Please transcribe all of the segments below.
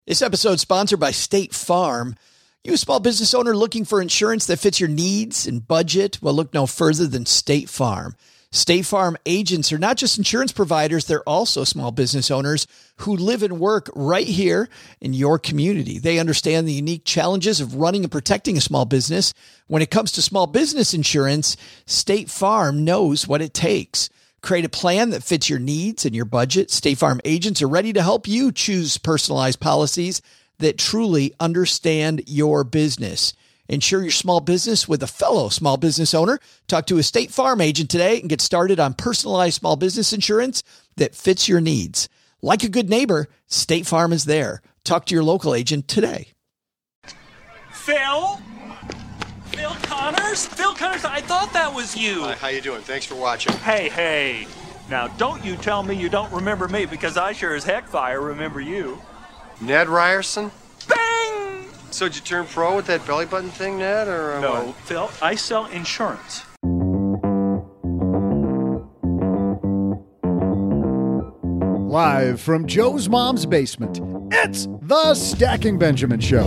This episode is sponsored by State Farm. You a small business owner looking for insurance that fits your needs and budget? Well, look no further than State Farm. State Farm agents are not just insurance providers, they're also small business owners who live and work right here in your community. They understand the unique challenges of running and protecting a small business. When it comes to small business insurance, State Farm knows what it takes. Create a plan that fits your needs and your budget. State Farm agents are ready to help you choose personalized policies that truly understand your business. Insure your small business with a fellow small business owner. Talk to a State Farm agent today and get started on personalized small business insurance that fits your needs. Like a good neighbor, State Farm is there. Talk to your local agent today. Phil Connors? Phil Connors, I thought that was you. Hi, how you doing? Thanks for watching. Hey. Now, don't you tell me you don't remember me, because I sure as heck fire remember you. Ned Ryerson? Bang! So did you turn pro with that belly button thing, Ned, or No, what? Phil, I sell insurance. Live from Joe's mom's basement, it's the Stacking Benjamin Show.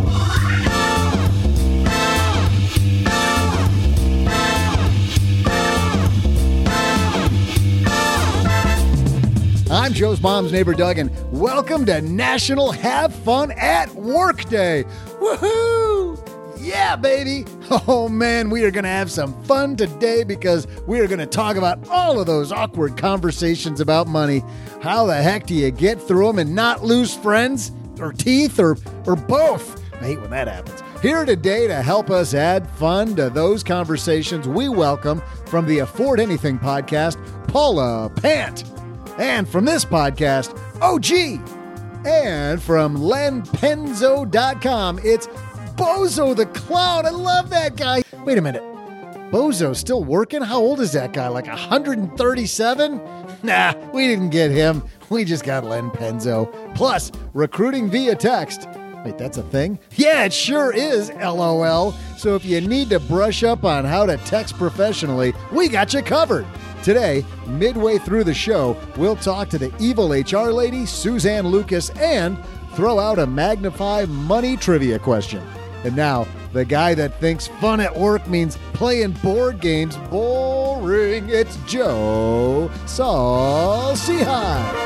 I'm Joe's mom's neighbor, Doug, and welcome to National Have Fun at Work Day. Woohoo! Yeah, baby. Oh, man, we are going to have some fun today because we are going to talk about all of those awkward conversations about money. How the heck do you get through them and not lose friends or teeth or both? I hate when that happens. Here today to help us add fun to those conversations, we welcome from the Afford Anything podcast, Paula Pant. And from this podcast, OG. And from lenpenzo.com, it's Bozo the Clown. I love that guy. Wait a minute. Bozo's still working? How old is that guy? Like 137? Nah, we didn't get him. We just got Len Penzo. Plus, recruiting via text. Wait, that's a thing? Yeah, it sure is, LOL. So if you need to brush up on how to text professionally, we got you covered. Today, midway through the show, we'll talk to the evil HR lady, Suzanne Lucas, and throw out a Magnify money trivia question. And now, the guy that thinks fun at work means playing board games boring, it's Joe Saul-Sehy.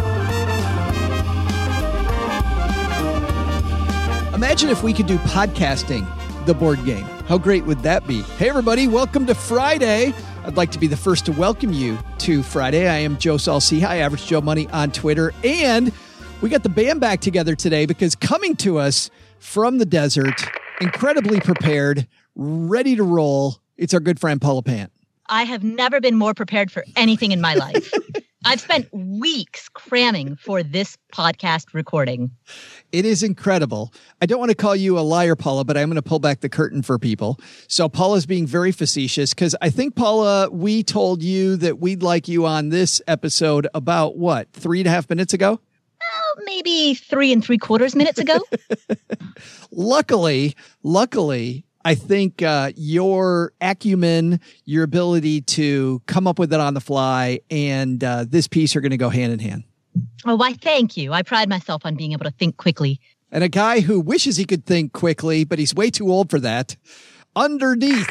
Imagine if we could do podcasting, the board game. How great would that be? Hey, everybody, welcome to Friday. I'd like to be the first to welcome you to Friday. I am Joe Saul-Sehy, Average Joe Money on Twitter. And we got the band back together today because coming to us from the desert, incredibly prepared, ready to roll, it's our good friend Paula Pant. I have never been more prepared for anything in my life. I've spent weeks cramming for this podcast recording. It is incredible. I don't want to call you a liar, Paula, but I'm going to pull back the curtain for people. So Paula's being very facetious because I think, Paula, we told you that we'd like you on this episode about, 3.5 minutes ago? Oh, maybe 3 3/4 minutes ago. Luckily, I think your acumen, your ability to come up with it on the fly, and this piece are going to go hand in hand. Oh, why, thank you. I pride myself on being able to think quickly. And a guy who wishes he could think quickly, but he's way too old for that. Underneath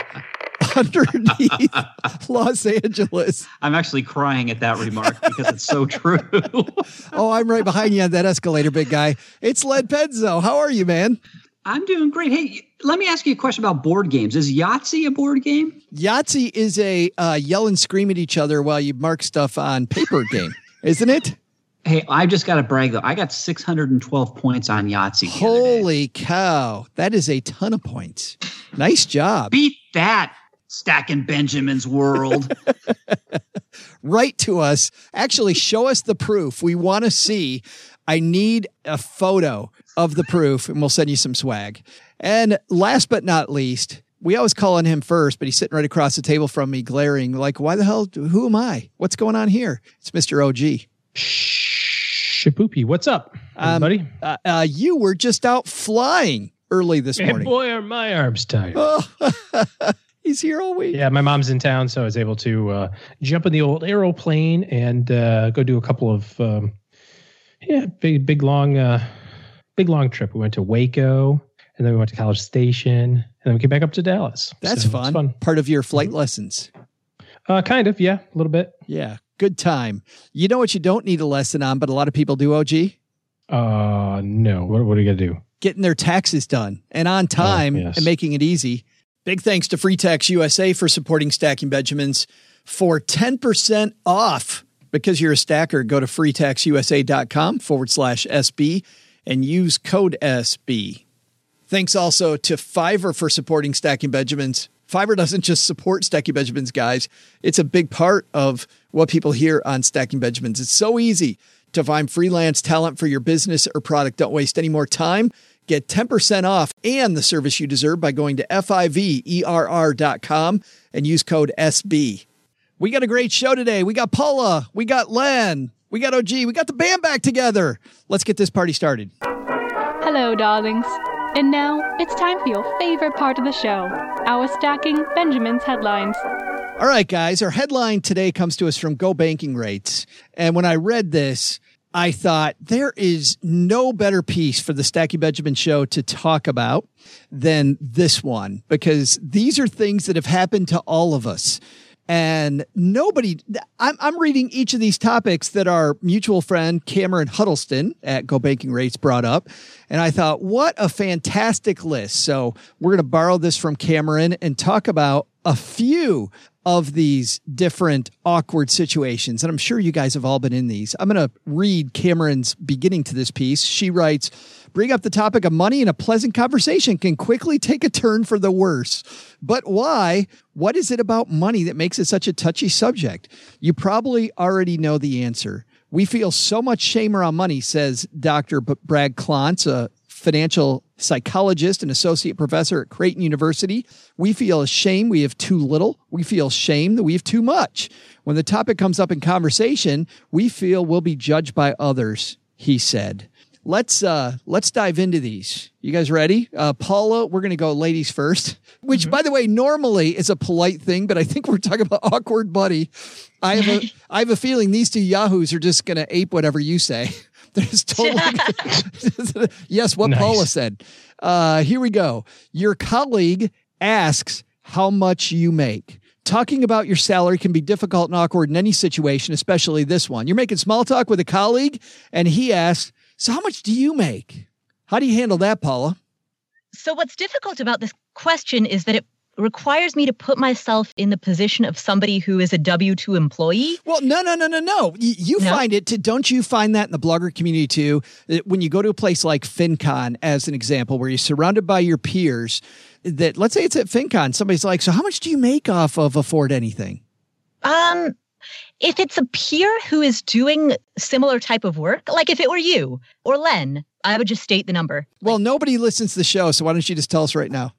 Los Angeles. I'm actually crying at that remark because it's so true. Oh, I'm right behind you on that escalator, big guy. It's Len Penzo. How are you, man? I'm doing great. Hey, let me ask you a question about board games. Is Yahtzee a board game? Yahtzee is a yell and scream at each other while you mark stuff on paper game, isn't it? Hey, I just got to brag, though. I got 612 points on Yahtzee. Holy cow. That is a ton of points. Nice job. Beat that, Stacking Benjamin's world. Write to us. Actually, show us the proof. We want to see. I need a photo of the proof, and we'll send you some swag. And last but not least, we always call on him first, but he's sitting right across the table from me, glaring like, why the hell? Who am I? What's going on here? It's Mr. OG. Shapoopy. What's up, everybody? You were just out flying early this morning. And boy, are my arms tired. Oh, he's here all week. Yeah, my mom's in town, so I was able to jump in the old aeroplane and go do a couple of big long big long trip. We went to Waco, and then we went to College Station, and then we came back up to Dallas. That's So fun. it's fun. Part of your flight lessons. Kind of, yeah, a little bit. Yeah. Good time. You know what you don't need a lesson on, but a lot of people do, OG? No. What are you going to do? Getting their taxes done and on time yes. and making it easy. Big thanks to Free Tax USA for supporting Stacking Benjamins. For 10% off, because you're a stacker, go to freetaxusa.com/SB and use code SB. Thanks also to Fiverr for supporting Stacking Benjamins. Fiverr doesn't just support Stacking Benjamins, guys. It's a big part of what people hear on Stacking Benjamins. It's so easy to find freelance talent for your business or product. Don't waste any more time. Get 10% off and the service you deserve by going to fiverr.com and use code SB. We got a great show today. We got Paula. We got Len. We got OG. We got the band back together. Let's get this party started. Hello, darlings. And now it's time for your favorite part of the show, our Stacking Benjamins headlines. All right, guys. Our headline today comes to us from Go Banking Rates. And when I read this, I thought there is no better piece for the Stacking Benjamin show to talk about than this one, because these are things that have happened to all of us. And I'm reading each of these topics that our mutual friend Cameron Huddleston at Go Banking Rates brought up. And I thought, what a fantastic list. So we're going to borrow this from Cameron and talk about a few of these different awkward situations. And I'm sure you guys have all been in these. I'm going to read Cameron's beginning to this piece. She writes, bring up the topic of money in a pleasant conversation can quickly take a turn for the worse. But why? What is it about money that makes it such a touchy subject? You probably already know the answer. We feel so much shame around money, says Dr. Brad Klontz, a financial psychologist and associate professor at Creighton University. We feel shame we have too little. We feel shame that we have too much. When the topic comes up in conversation, we feel we'll be judged by others, he said. Let's dive into these. You guys ready? Paula, we're going to go ladies first, which, by the way, normally is a polite thing, but I think we're talking about awkward buddy. I have a feeling these two yahoos are just going to ape whatever you say. There's totally yes, what nice. Paula said. Here we go. Your colleague asks how much you make. Talking about your salary can be difficult and awkward in any situation, especially this one. You're making small talk with a colleague, and he asks, so how much do you make? How do you handle that, Paula? So what's difficult about this question is that it requires me to put myself in the position of somebody who is a W-2 employee. Well, no. You no? Find it too. Don't you find that in the blogger community too? That when you go to a place like FinCon, as an example, where you're surrounded by your peers, that let's say it's at FinCon, somebody's like, so how much do you make off of Afford Anything? If it's a peer who is doing similar type of work, like if it were you or Len, I would just state the number. Well, nobody listens to the show, so why don't you just tell us right now?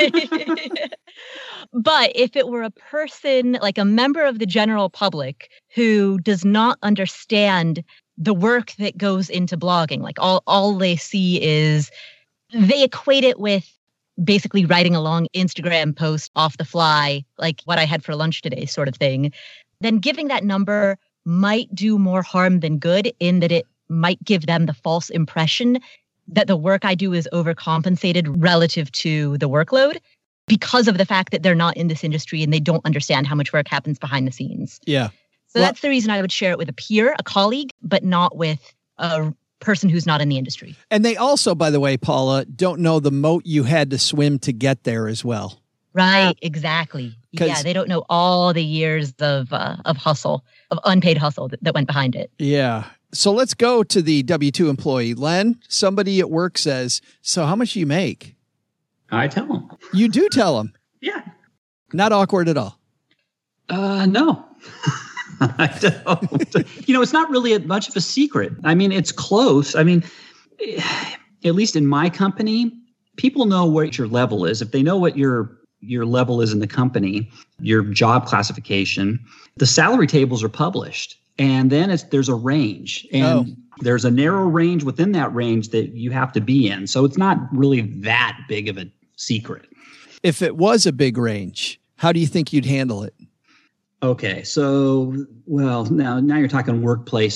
But if it were a person, like a member of the general public who does not understand the work that goes into blogging, like all they see is they equate it with basically writing a long Instagram post off the fly, like what I had for lunch today sort of thing, then giving that number might do more harm than good in that it might give them the false impression that the work I do is overcompensated relative to the workload because of the fact that they're not in this industry and they don't understand how much work happens behind the scenes. Yeah. So that's the reason I would share it with a peer, a colleague, but not with a person who's not in the industry. And they also, by the way, Paula, don't know the moat you had to swim to get there as well. Right, exactly. Yeah, they don't know all the years of hustle, of unpaid hustle that went behind it. Yeah. So let's go to the W-2 employee. Len, somebody at work says, so how much do you make? I tell them. You do tell them? Yeah. Not awkward at all? No. I don't. It's not really much of a secret. I mean, it's close. I mean, at least in my company, people know what your level is. If they know what your level is in the company, your job classification, the salary tables are published. And then there's a range. And there's a narrow range within that range that you have to be in. So it's not really that big of a secret. If it was a big range, how do you think you'd handle it? Okay. So, well, now you're talking workplace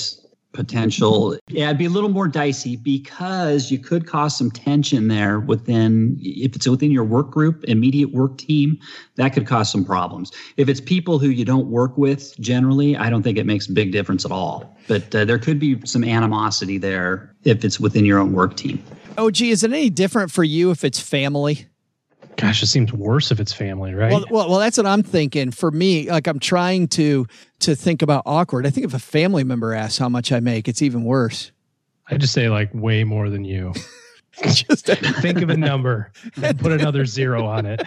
potential. Yeah, it'd be a little more dicey because you could cause some tension there if it's within your work group, immediate work team, that could cause some problems. If it's people who you don't work with generally, I don't think it makes a big difference at all. But there could be some animosity there if it's within your own work team. Oh, gee, is it any different for you if it's family? Gosh, it seems worse if it's family, right? Well, that's what I'm thinking. For me, like I'm trying to think about awkward. I think if a family member asks how much I make, it's even worse. I just say like way more than you. Just think of a number and put another 0 on it.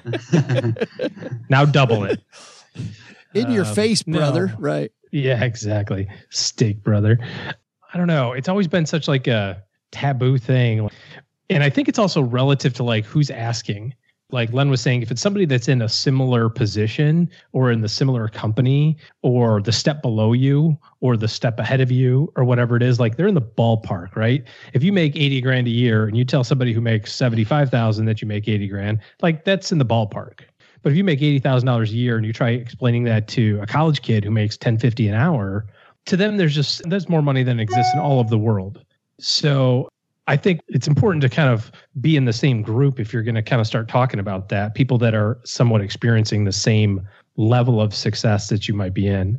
Now double it. In your face, brother. No. Right. Yeah, exactly. Steak, brother. I don't know. It's always been such like a taboo thing. And I think it's also relative to like who's asking. Like Len was saying, if it's somebody that's in a similar position or in the similar company or the step below you or the step ahead of you or whatever it is, like they're in the ballpark, right? If you make 80 grand a year and you tell somebody who makes 75,000 that you make 80 grand, like that's in the ballpark. But if you make $80,000 a year and you try explaining that to a college kid who makes $10.50 an hour, to them, there's more money than exists in all of the world. So I think it's important to kind of be in the same group if you're going to kind of start talking about that. People that are somewhat experiencing the same level of success that you might be in.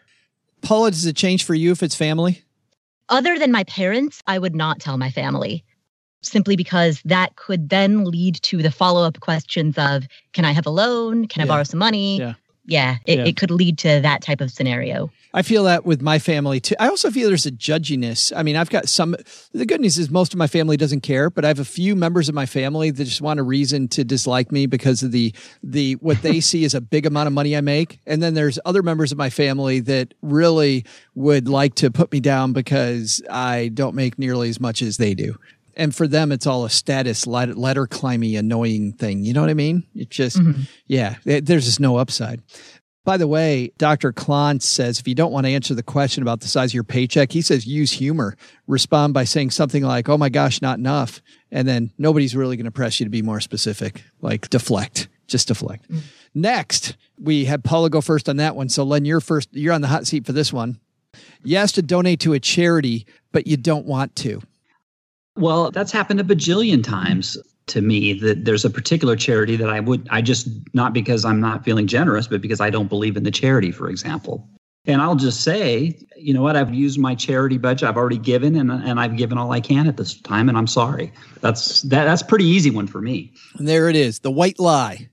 Paula, does it change for you if it's family? Other than my parents, I would not tell my family, simply because that could then lead to the follow-up questions of, can I have a loan? Can I borrow some money? Yeah. It could lead to that type of scenario. I feel that with my family too. I also feel there's a judginess. I mean, I've got the good news is most of my family doesn't care, but I have a few members of my family that just want a reason to dislike me because of the what they see as a big amount of money I make. And then there's other members of my family that really would like to put me down because I don't make nearly as much as they do. And for them, it's all a status ladder climby annoying thing. You know what I mean? It's just, there's just no upside. By the way, Dr. Klontz says, if you don't want to answer the question about the size of your paycheck, he says, use humor. Respond by saying something like, oh my gosh, not enough. And then nobody's really going to press you to be more specific, like deflect, just deflect. Mm. Next, we had Paula go first on that one. So Len, you're on the hot seat for this one. You asked to donate to a charity, but you don't want to. Well, that's happened a bajillion times to me, that there's a particular charity that I just, not because I'm not feeling generous, but because I don't believe in the charity, for example. And I'll just say, you know what, I've used my charity budget. I've already given and I've given all I can at this time. And I'm sorry. That's pretty easy one for me. And there it is. The white lie.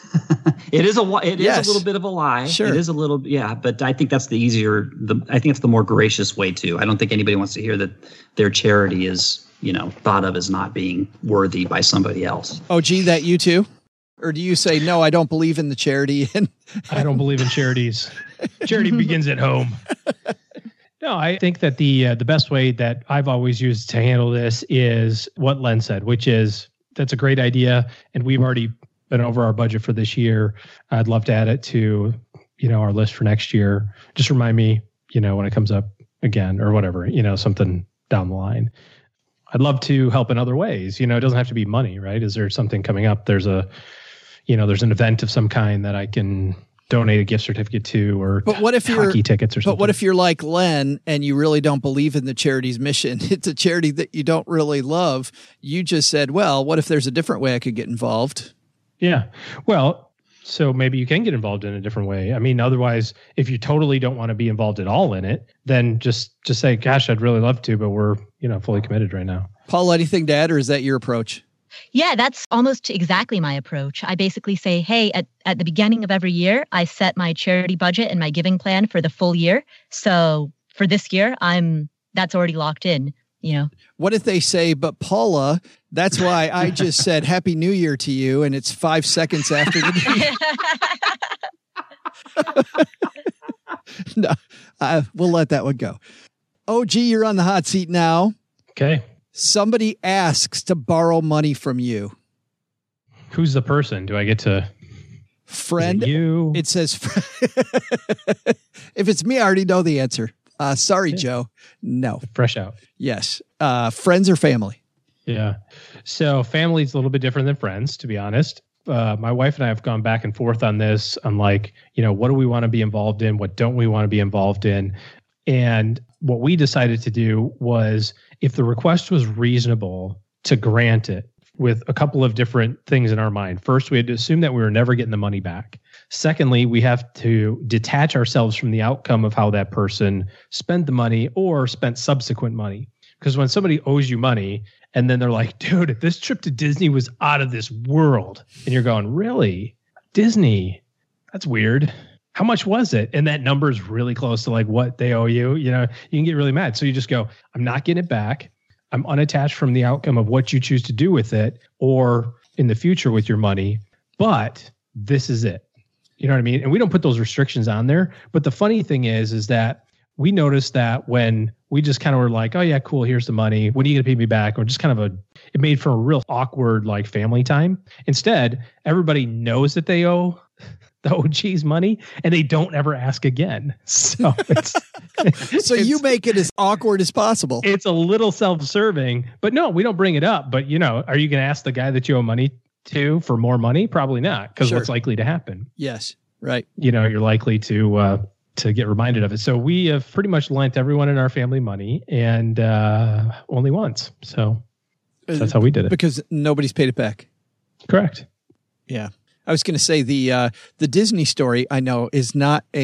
It is a little bit of a lie. Sure. It is a little, but I think that's I think it's the more gracious way too. I don't think anybody wants to hear that their charity is, thought of as not being worthy by somebody else. Oh, gee, that you too? Or do you say, no, I don't believe in the charity? I don't believe in charities. Charity begins at home. No, I think that the best way that I've always used to handle this is what Len said, which is that's a great idea. And we've already been over our budget for this year. I'd love to add it to, our list for next year. Just remind me, when it comes up again or whatever, something down the line. I'd love to help in other ways. It doesn't have to be money, right? Is there something coming up? There's an event of some kind that I can donate a gift certificate to, or hockey tickets or something. But what if you're like Len and you really don't believe in the charity's mission? It's a charity that you don't really love. You just said, well, what if there's a different way I could get involved? Yeah. Well, so maybe you can get involved in a different way. I mean, otherwise, if you totally don't want to be involved at all in it, then just say, gosh, I'd really love to, but we're, fully committed right now. Paul, anything to add, or is that your approach? Yeah, that's almost exactly my approach. I basically say, hey, at the beginning of every year, I set my charity budget and my giving plan for the full year. So for this year, that's already locked in. What if they say, but Paula, that's why I just said Happy New Year to you, and it's 5 seconds after the No, we'll let that one go. Oh, gee, you're on the hot seat now. Okay. Somebody asks to borrow money from you. Who's the person? Do I get to... Friend? You? It says... If it's me, I already know the answer. Sorry, Joe. No. Fresh out. Yes. Friends or family? Yeah. So family is a little bit different than friends, to be honest. My wife and I have gone back and forth on this. On what do we want to be involved in? What don't we want to be involved in? And what we decided to do was, if the request was reasonable, to grant it with a couple of different things in our mind. First, we had to assume that we were never getting the money back. Secondly, we have to detach ourselves from the outcome of how that person spent the money or spent subsequent money. Because when somebody owes you money and then they're like, dude, this trip to Disney was out of this world. And you're going, really? Disney? That's weird. How much was it? And that number is really close to like what they owe you. You know, you can get really mad. So you just go, I'm not getting it back. I'm unattached from the outcome of what you choose to do with it or in the future with your money. But this is it. You know what I mean? And we don't put those restrictions on there. But the funny thing is that we noticed that when we just kind of were like, oh yeah, cool, here's the money. When are you going to pay me back? Or just kind of it made for a real awkward like family time. Instead, everybody knows that they owe the OG's money and they don't ever ask again. So so you make it as awkward as possible. It's a little self-serving, but no, we don't bring it up. But you know, are you going to ask the guy that you owe money to for more money? Probably not, because what's likely to happen? Yes, right. You know, you're likely to get reminded of it. So we have pretty much lent everyone in our family money, and only once. So that's how we did it. Because nobody's paid it back. Correct. Yeah. I was going to say the Disney story, I know, isn't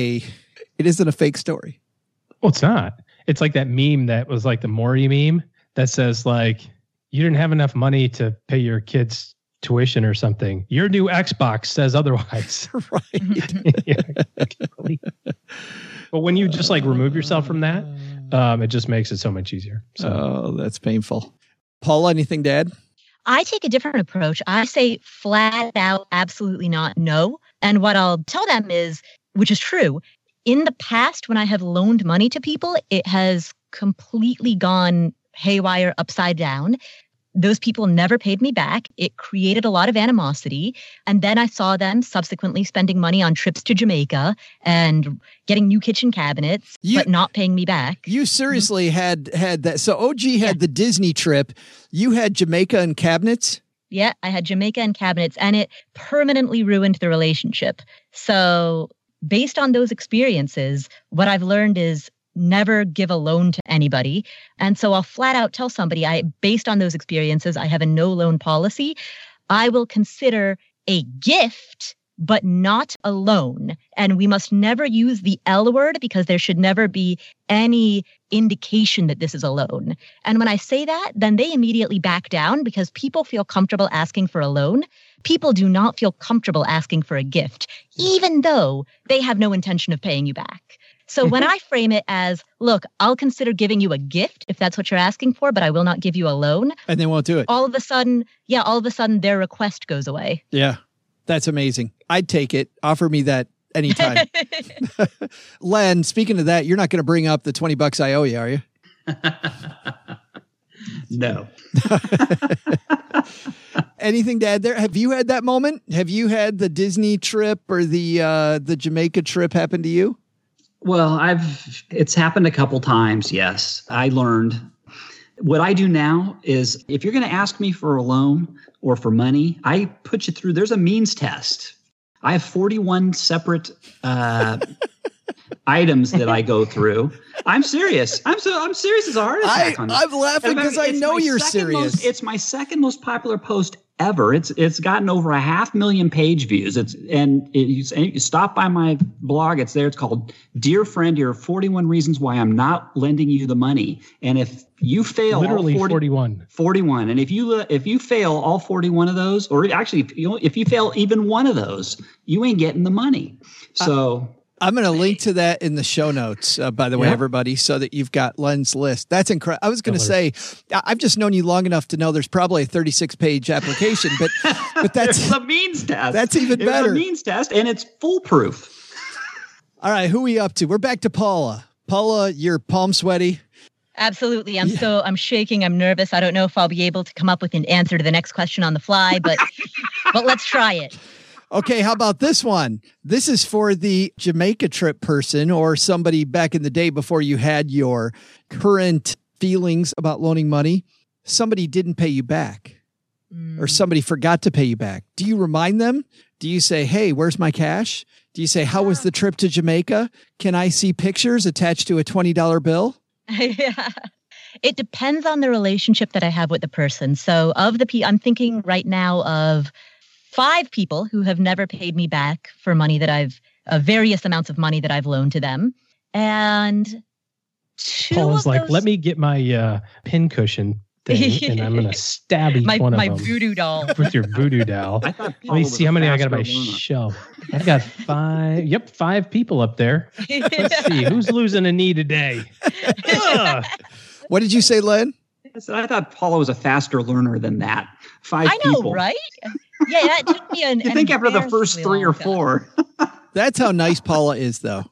a fake story. Well, it's not. It's like that meme that was like the Maury meme that says like, you didn't have enough money to pay your kids' tuition or something. Your new Xbox says otherwise. Right. Yeah, exactly. But when you just like remove yourself from that, it just makes it so much easier. So. Oh, that's painful. Paula, anything to add? I take a different approach. I say flat out, absolutely not, no. And what I'll tell them is, which is true, in the past, when I have loaned money to people, it has completely gone haywire, upside down. Those people never paid me back. It created a lot of animosity. And then I saw them subsequently spending money on trips to Jamaica and getting new kitchen cabinets, but not paying me back. You seriously had that. So OG had the Disney trip. You had Jamaica and cabinets? Yeah, I had Jamaica and cabinets, and it permanently ruined the relationship. So based on those experiences, what I've learned is never give a loan to anybody. And so I'll flat out tell somebody, based on those experiences, I have a no loan policy. I will consider a gift, but not a loan. And we must never use the L word, because there should never be any indication that this is a loan. And when I say that, then they immediately back down, because people feel comfortable asking for a loan. People do not feel comfortable asking for a gift, even though they have no intention of paying you back. So when I frame it as, look, I'll consider giving you a gift if that's what you're asking for, but I will not give you a loan. And they won't do it. All of a sudden their request goes away. Yeah, that's amazing. I'd take it. Offer me that anytime. Len, speaking of that, you're not going to bring up the $20 I owe you, are you? No. Anything to add there? Have you had that moment? Have you had the Disney trip or the Jamaica trip happen to you? Well, it's happened a couple times. Yes. I learned what I do now is, if you're going to ask me for a loan or for money, I put you through, there's a means test. I have 41 separate, items that I go through. I'm serious. I'm serious as a heart attack on this. I'm laughing because I know you're serious. It's my second most popular post ever. It's gotten over 500,000 page views. You stop by my blog. It's there. It's called "Dear Friend, Here are 41 Reasons Why I'm Not Lending You the Money." And if you fail, literally all 41, and if you fail all 41 of those, or actually if you fail even one of those, you ain't getting the money. So. I'm going to link to that in the show notes, by the way, everybody, so that you've got Len's list. That's incredible. I was going to say, I've just known you long enough to know there's probably a 36-page application, but that's a means test. That's even better. It's a means test, and it's foolproof. All right, who are we up to? We're back to Paula. Paula, you're palm sweaty. Absolutely. I'm shaking. I'm nervous. I don't know if I'll be able to come up with an answer to the next question on the fly, but let's try it. Okay, how about this one? This is for the Jamaica trip person, or somebody back in the day before you had your current feelings about loaning money. Somebody didn't pay you back, or somebody forgot to pay you back. Do you remind them? Do you say, hey, where's my cash? Do you say, how was the trip to Jamaica? Can I see pictures attached to a $20 bill? Yeah. It depends on the relationship that I have with the person. So I'm thinking right now of 5 people who have never paid me back for money that various amounts of money that I've loaned to them. And Paul's like, let me get my pincushion thing, and I'm going to stab each one of them. My voodoo doll. With your voodoo doll. Let me see how many I got on my shelf. I've got 5. Yep, 5 people up there. Let's see. Who's losing a knee today? What did you say, Len? I thought Paula was a faster learner than that. 5 people. I know, right? Yeah, that took me I think after the first 3 or 4. That's how nice Paula is, though.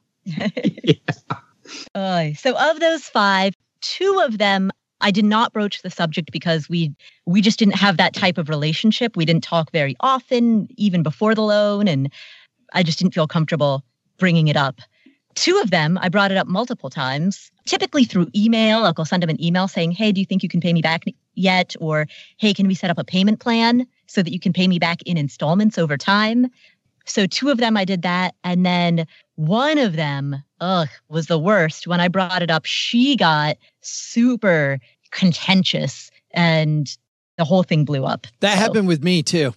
So of those 5, 2 of them, I did not broach the subject because we just didn't have that type of relationship. We didn't talk very often, even before the loan, and I just didn't feel comfortable bringing it up. 2 of them, I brought it up multiple times, typically through email. I'll send them an email saying, hey, do you think you can pay me back yet? Or, hey, can we set up a payment plan so that you can pay me back in installments over time? So 2 of them, I did that. And then one of them, was the worst. When I brought it up, she got super contentious and the whole thing blew up. That happened with me too.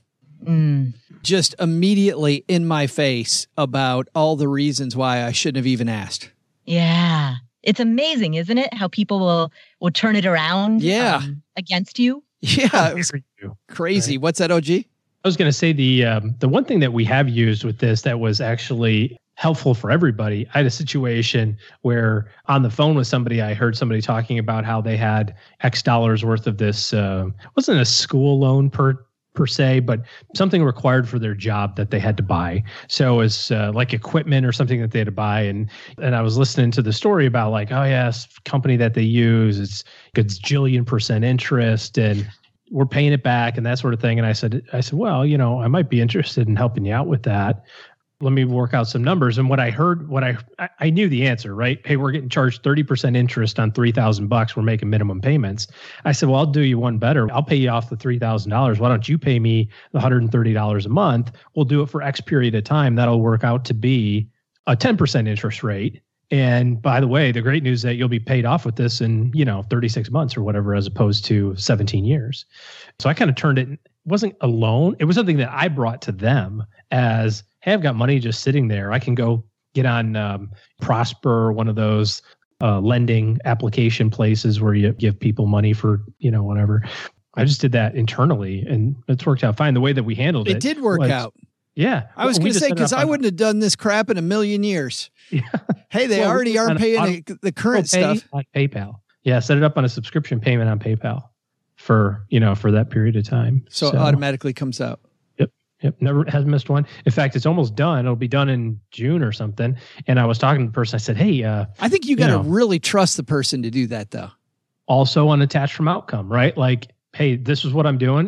Just immediately in my face about all the reasons why I shouldn't have even asked. Yeah. It's amazing, isn't it? How people will turn it around against you. Yeah. It was crazy. Right. What's that, OG? I was going to say the one thing that we have used with this that was actually helpful for everybody. I had a situation where on the phone with somebody, I heard somebody talking about how they had X dollars worth of this, wasn't a school loan per se, but something required for their job that they had to buy. So it was like equipment or something that they had to buy. And I was listening to the story about like, oh yes, company that they use, it's gajillion% interest and we're paying it back and that sort of thing. And I said, well, I might be interested in helping you out with that. Let me work out some numbers. And what I heard, I knew the answer, right? Hey, we're getting charged 30% interest on $3,000. We're making minimum payments. I said, well, I'll do you one better. I'll pay you off the $3,000. Why don't you pay me the $130 a month? We'll do it for X period of time. That'll work out to be a 10% interest rate. And by the way, the great news is that you'll be paid off with this in, 36 months or whatever, as opposed to 17 years. So I kind of turned it wasn't a loan. It was something that I brought to them as, hey, I've got money just sitting there. I can go get on Prosper, one of those lending application places where you give people money for, whatever. I just did that internally and it's worked out fine. The way that we handled it. It did work out. Yeah. I was going to say, because I wouldn't have done this crap in a million years. Yeah. Hey, they already aren't paying the current stuff. On PayPal. Yeah. Set it up on a subscription payment on PayPal for that period of time. So it automatically comes out. Yep. Never has missed one. In fact, it's almost done. It'll be done in June or something. And I was talking to the person. I said, hey, I think you got to really trust the person to do that though. Also unattached from outcome, right? Like, hey, this is what I'm doing.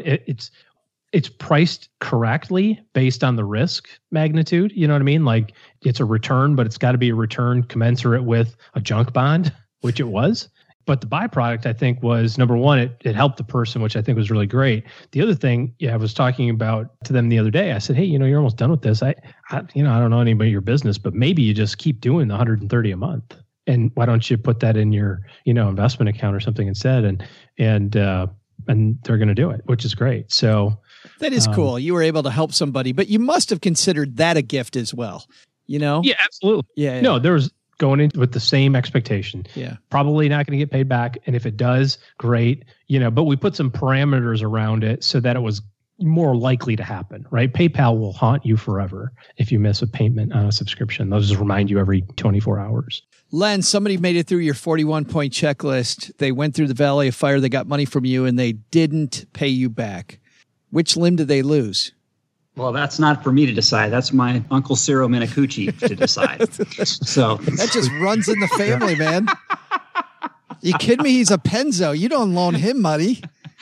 It's priced correctly based on the risk magnitude. You know what I mean? Like it's a return, but it's got to be a return commensurate with a junk bond, which it was. But the byproduct, I think, was number one, it helped the person, which I think was really great. The other thing, I was talking about to them the other day. I said, hey, you're almost done with this. I don't know anybody in your business, but maybe you just keep doing the 130 a month. And why don't you put that in your, investment account or something instead? And they're going to do it, which is great. So that is cool. You were able to help somebody, but you must have considered that a gift as well. Yeah, absolutely. Yeah. No, there was going in with the same expectation. Yeah. Probably not going to get paid back. And if it does, great. But we put some parameters around it so that it was more likely to happen, right? PayPal will haunt you forever if you miss a payment on a subscription. They'll just remind you every 24 hours. Len, somebody made it through your 41-point checklist. They went through the Valley of Fire. They got money from you and they didn't pay you back. Which limb did they lose? Well, that's not for me to decide. That's my Uncle Ciro Minicucci to decide. So that just runs in the family, man. You kidding me? He's a Penzo. You don't loan him money.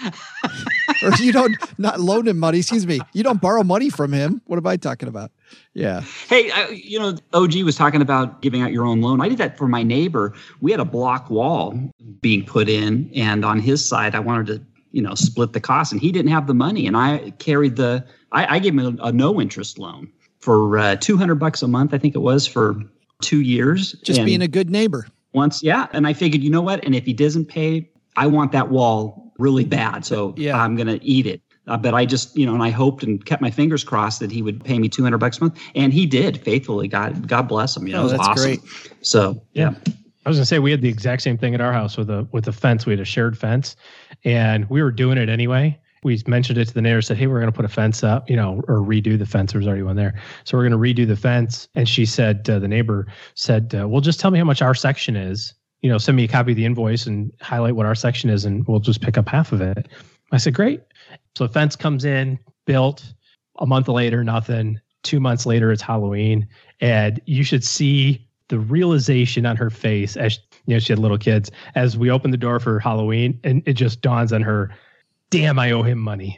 Or you don't not loan him money. Excuse me. You don't borrow money from him. What am I talking about? Yeah. Hey, OG was talking about giving out your own loan. I did that for my neighbor. We had a block wall being put in, and on his side, I wanted to split the cost. And he didn't have the money. And I carried I gave him a no interest loan for $200 a month. I think it was for 2 years. Just being a good neighbor. And I figured, you know what? And if he doesn't pay, I want that wall really bad. So I'm going to eat it. But I just, and I hoped and kept my fingers crossed that he would pay me $200 a month. And he did faithfully. God bless him. It was that's awesome. Great. So, yeah. I was going to say, we had the exact same thing at our house with a fence. We had a shared fence and we were doing it anyway. We mentioned it to the neighbor, said, hey, we're going to put a fence up, or redo the fence. There was already one there. So we're going to redo the fence. And she said, the neighbor said, well, just tell me how much our section is. Send me a copy of the invoice and highlight what our section is, and we'll just pick up half of it. I said, great. So the fence comes in, built. A month later, nothing. 2 months later, it's Halloween. And you should see the realization on her face as, she had little kids, as we opened the door for Halloween, and it just dawns on her, damn, I owe him money.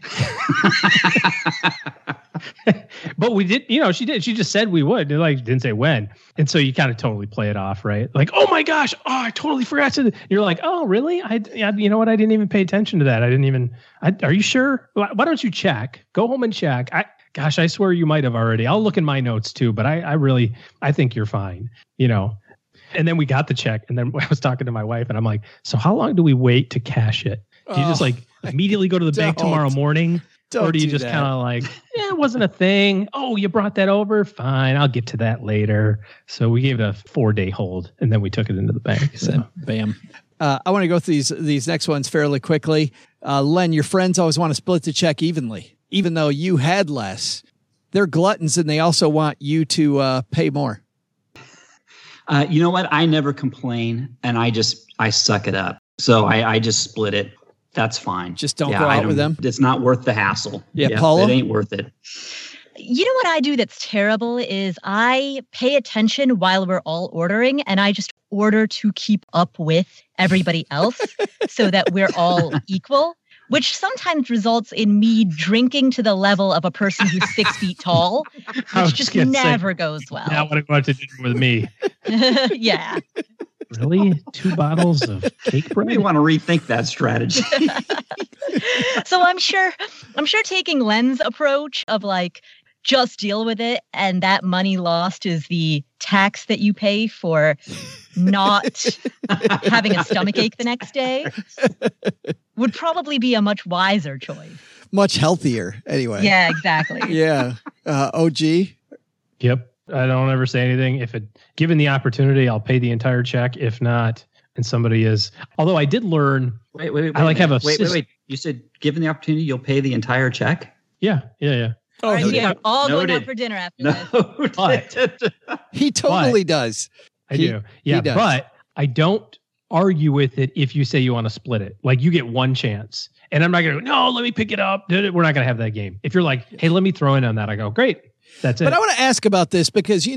But we did, she did. She just said we would. Didn't say when. And so you kind of totally play it off, right? Like, oh my gosh, I totally forgot to. You're like, oh, really? You know what? I didn't even pay attention to that. Are you sure? Why don't you check? Go home and check. I swear you might have already. I'll look in my notes too, but I think you're fine, And then we got the check, and then I was talking to my wife, and I'm like, so how long do we wait to cash it? Do you just immediately go to the bank tomorrow morning? Or do you just kind of it wasn't a thing. Oh, you brought that over? Fine. I'll get to that later. So we gave it a 4-day hold, and then we took it into the bank. So bam. I want to go through these next ones fairly quickly. Len, your friends always want to split the check evenly, even though you had less. They're gluttons, and they also want you to pay more. You know what? I never complain, and I suck it up. So I just split it. That's fine. Just don't go out with them. It's not worth the hassle. Yeah, Paula? It ain't worth it. You know what I do that's terrible is I pay attention while we're all ordering, and I just order to keep up with everybody else so that we're all equal, which sometimes results in me drinking to the level of a person who's 6 feet tall, which just never goes well. Now I want to go out to dinner with me. Yeah. Really? 2 bottles of cake bread? You may want to rethink that strategy. So I'm sure taking Len's approach of just deal with it, and that money lost is the tax that you pay for not having a stomachache the next day, would probably be a much wiser choice. Much healthier, anyway. Yeah, exactly. Yeah. OG? Yep. I don't ever say anything. Given the opportunity, I'll pay the entire check. If not, and somebody is, although I did learn. Wait. Wait. You said given the opportunity, you'll pay the entire check? Yeah. Oh, all going out for dinner after this. He totally does. I do. Yeah, but I don't argue with it if you say you want to split it. You get one chance. And I'm not going to go, no, let me pick it up. We're not going to have that game. If you're like, hey, let me throw in on that, I go, great. That's it. But I want to ask about this because,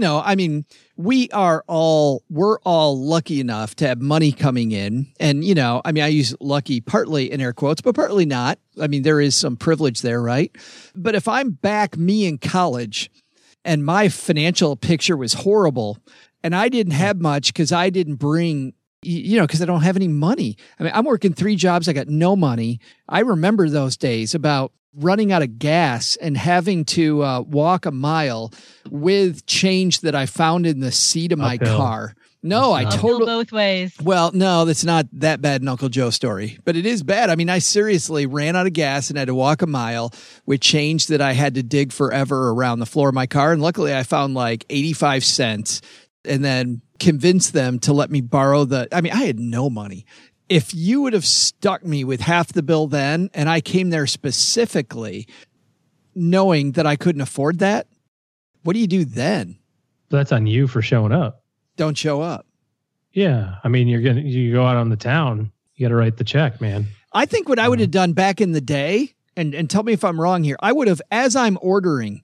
we're all lucky enough to have money coming in. And, I use lucky partly in air quotes, but partly not. There is some privilege there, right? But if I'm back me in college and my financial picture was horrible and I didn't have much because I didn't bring, because I don't have any money. I'm working 3 jobs. I got no money. I remember those days about running out of gas and having to walk a mile with change that I found in the seat of my car. No, I totally both ways. Well, no, that's not that bad, an Uncle Joe story, but it is bad. I seriously ran out of gas and had to walk a mile with change that I had to dig forever around the floor of my car. And luckily I found 85 cents and then convinced them to let me borrow I had no money. If you would have stuck me with half the bill then, and I came there specifically knowing that I couldn't afford that, what do you do then? That's on you for showing up. Don't show up. Yeah. You go out on the town, you got to write the check, man. I think what I would have done back in the day, and tell me if I'm wrong here, I would have, as I'm ordering,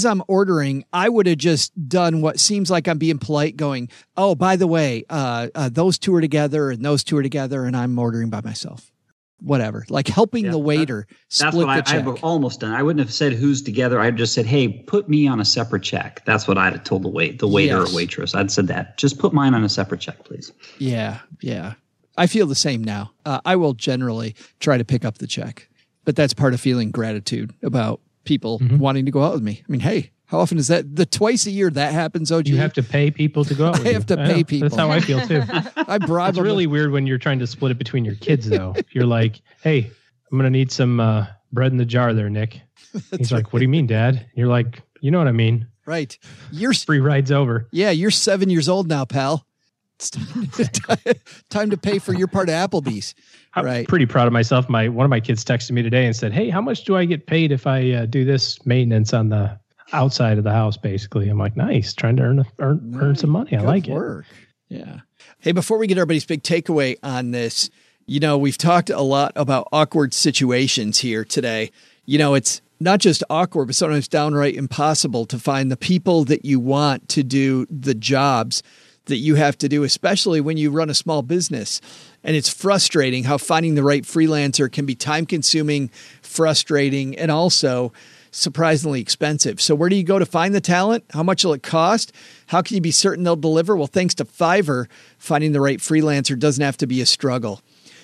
I would have just done what seems like I'm being polite, going, oh, by the way, those 2 are together and those 2 are together and I'm ordering by myself. Whatever. Helping the waiter split the check. That's what I've almost done. I wouldn't have said who's together. I'd just said, hey, put me on a separate check. That's what I'd have told the waiter or waitress. I'd said that. Just put mine on a separate check, please. Yeah. I feel the same now. I will generally try to pick up the check, but that's part of feeling gratitude about people wanting to go out with me. I mean, hey, how often is that? The twice a year that happens, OG? You have to pay people to go out with I have to pay people. That's how I feel too. I bribe It's them. really weird when you're trying to split it between your kids, though. You're like, hey, I'm going to need some bread in the jar there, Nick. He's like, what do you mean, Dad? And you're like, you know what I mean. Right. You're Free ride's over. Yeah, you're 7 years old now, pal. It's time to pay for your part of Applebee's. I'm Right. pretty proud of myself. One of my kids texted me today and said, hey, how much do I get paid if I do this maintenance on the outside of the house, basically? I'm like, nice. Trying to earn some money. I Good like work. Yeah. Hey, before we get everybody's big takeaway on this, we've talked a lot about awkward situations here today. It's not just awkward, but sometimes downright impossible to find the people that you want to do the jobs that you have to do, especially when you run a small business. And it's frustrating how finding the right freelancer can be time-consuming, frustrating, and also surprisingly expensive. So where do you go to find the talent? How much will it cost? How can you be certain they'll deliver? Well, thanks to Fiverr, finding the right freelancer doesn't have to be a struggle.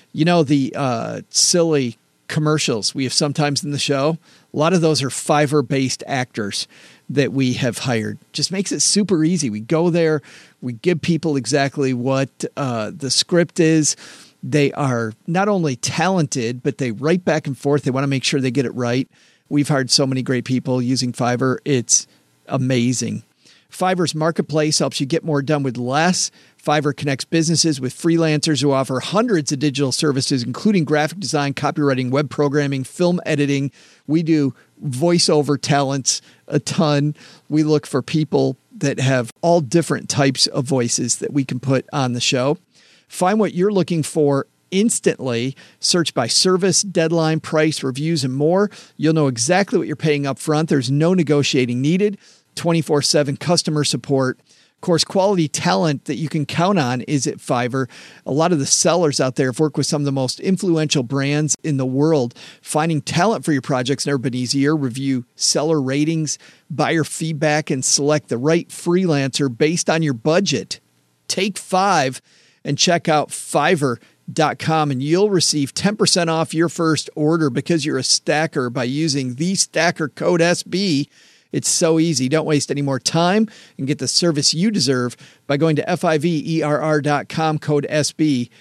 The silly commercials we have sometimes in the show, a lot of those are Fiverr-based actors that we have hired. Just makes it super easy. We go there, we give people exactly what the script is. They are not only talented, but they write back and forth. They want to make sure they get it right. We've hired so many great people using Fiverr. It's amazing. Fiverr's marketplace helps you get more done with less. Fiverr connects businesses with freelancers who offer hundreds of digital services, including graphic design, copywriting, web programming, film editing. We do voiceover talents a ton. We look for people that have all different types of voices that we can put on the show. Find what you're looking for instantly. Search by service, deadline, price, reviews, and more. You'll know exactly what you're paying up front. There's no negotiating needed. 24/7 customer support. Of course, quality talent that you can count on is at Fiverr. A lot of the sellers out there have worked with some of the most influential brands in the world. Finding talent for your project's never been easier. Review seller ratings, buyer feedback, and select the right freelancer based on your budget. Take 5 and check out Fiverr.com, and you'll receive 10% off your first order because you're a stacker by using the stacker code SB. It's so easy. Don't waste any more time and get the service you deserve by going to Fiverr.com, code SB,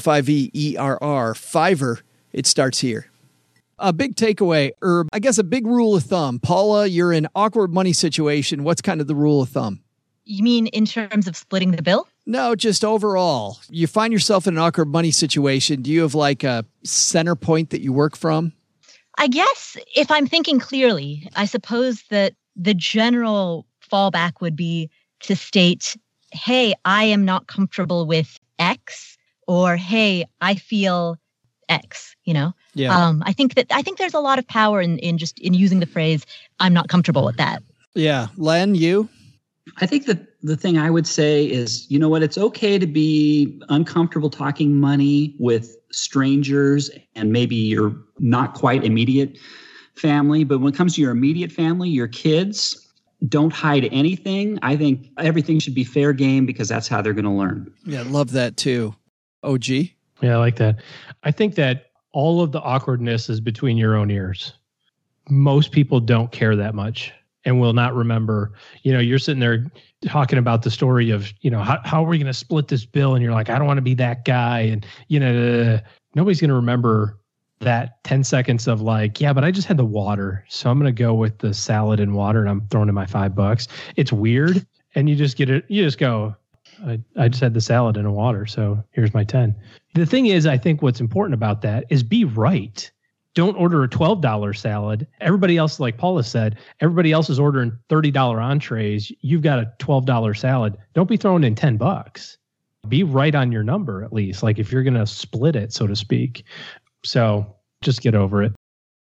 Fiverr. Fiverr, it starts here. A big takeaway, or I guess a big rule of thumb. Paula, you're in an awkward money situation. What's kind of the rule of thumb? You mean in terms of splitting the bill? No, just overall. You find yourself in an awkward money situation. Do you have like a center point that you work from? I guess if I'm thinking clearly, I suppose that the general fallback would be to state, hey, I am not comfortable with X, or hey, I feel X, Yeah. I think there's a lot of power in using the phrase, I'm not comfortable with that. Yeah. Len, you? I think that the thing I would say is, you know what, it's okay to be uncomfortable talking money with strangers and maybe your not quite immediate family. But when it comes to your immediate family, your kids, don't hide anything. I think everything should be fair game because that's how they're going to learn. Yeah, love that too. OG? Yeah, I like that. I think that all of the awkwardness is between your own ears. Most people don't care that much and will not remember. You're sitting there talking about the story of, how are we going to split this bill? And you're like, I don't want to be that guy. And, nobody's going to remember that 10 seconds of like, yeah, but I just had the water. So I'm going to go with the salad and water and I'm throwing in my $5. It's weird. And you just get it. You just go, I just had the salad and a water. So here's my 10. The thing is, I think what's important about that is be right. Don't order a $12 salad. Everybody else, like Paula said, everybody else is ordering $30 entrees. You've got a $12 salad. Don't be throwing in $10. Be right on your number, at least. Like if you're going to split it, so to speak. So just get over it.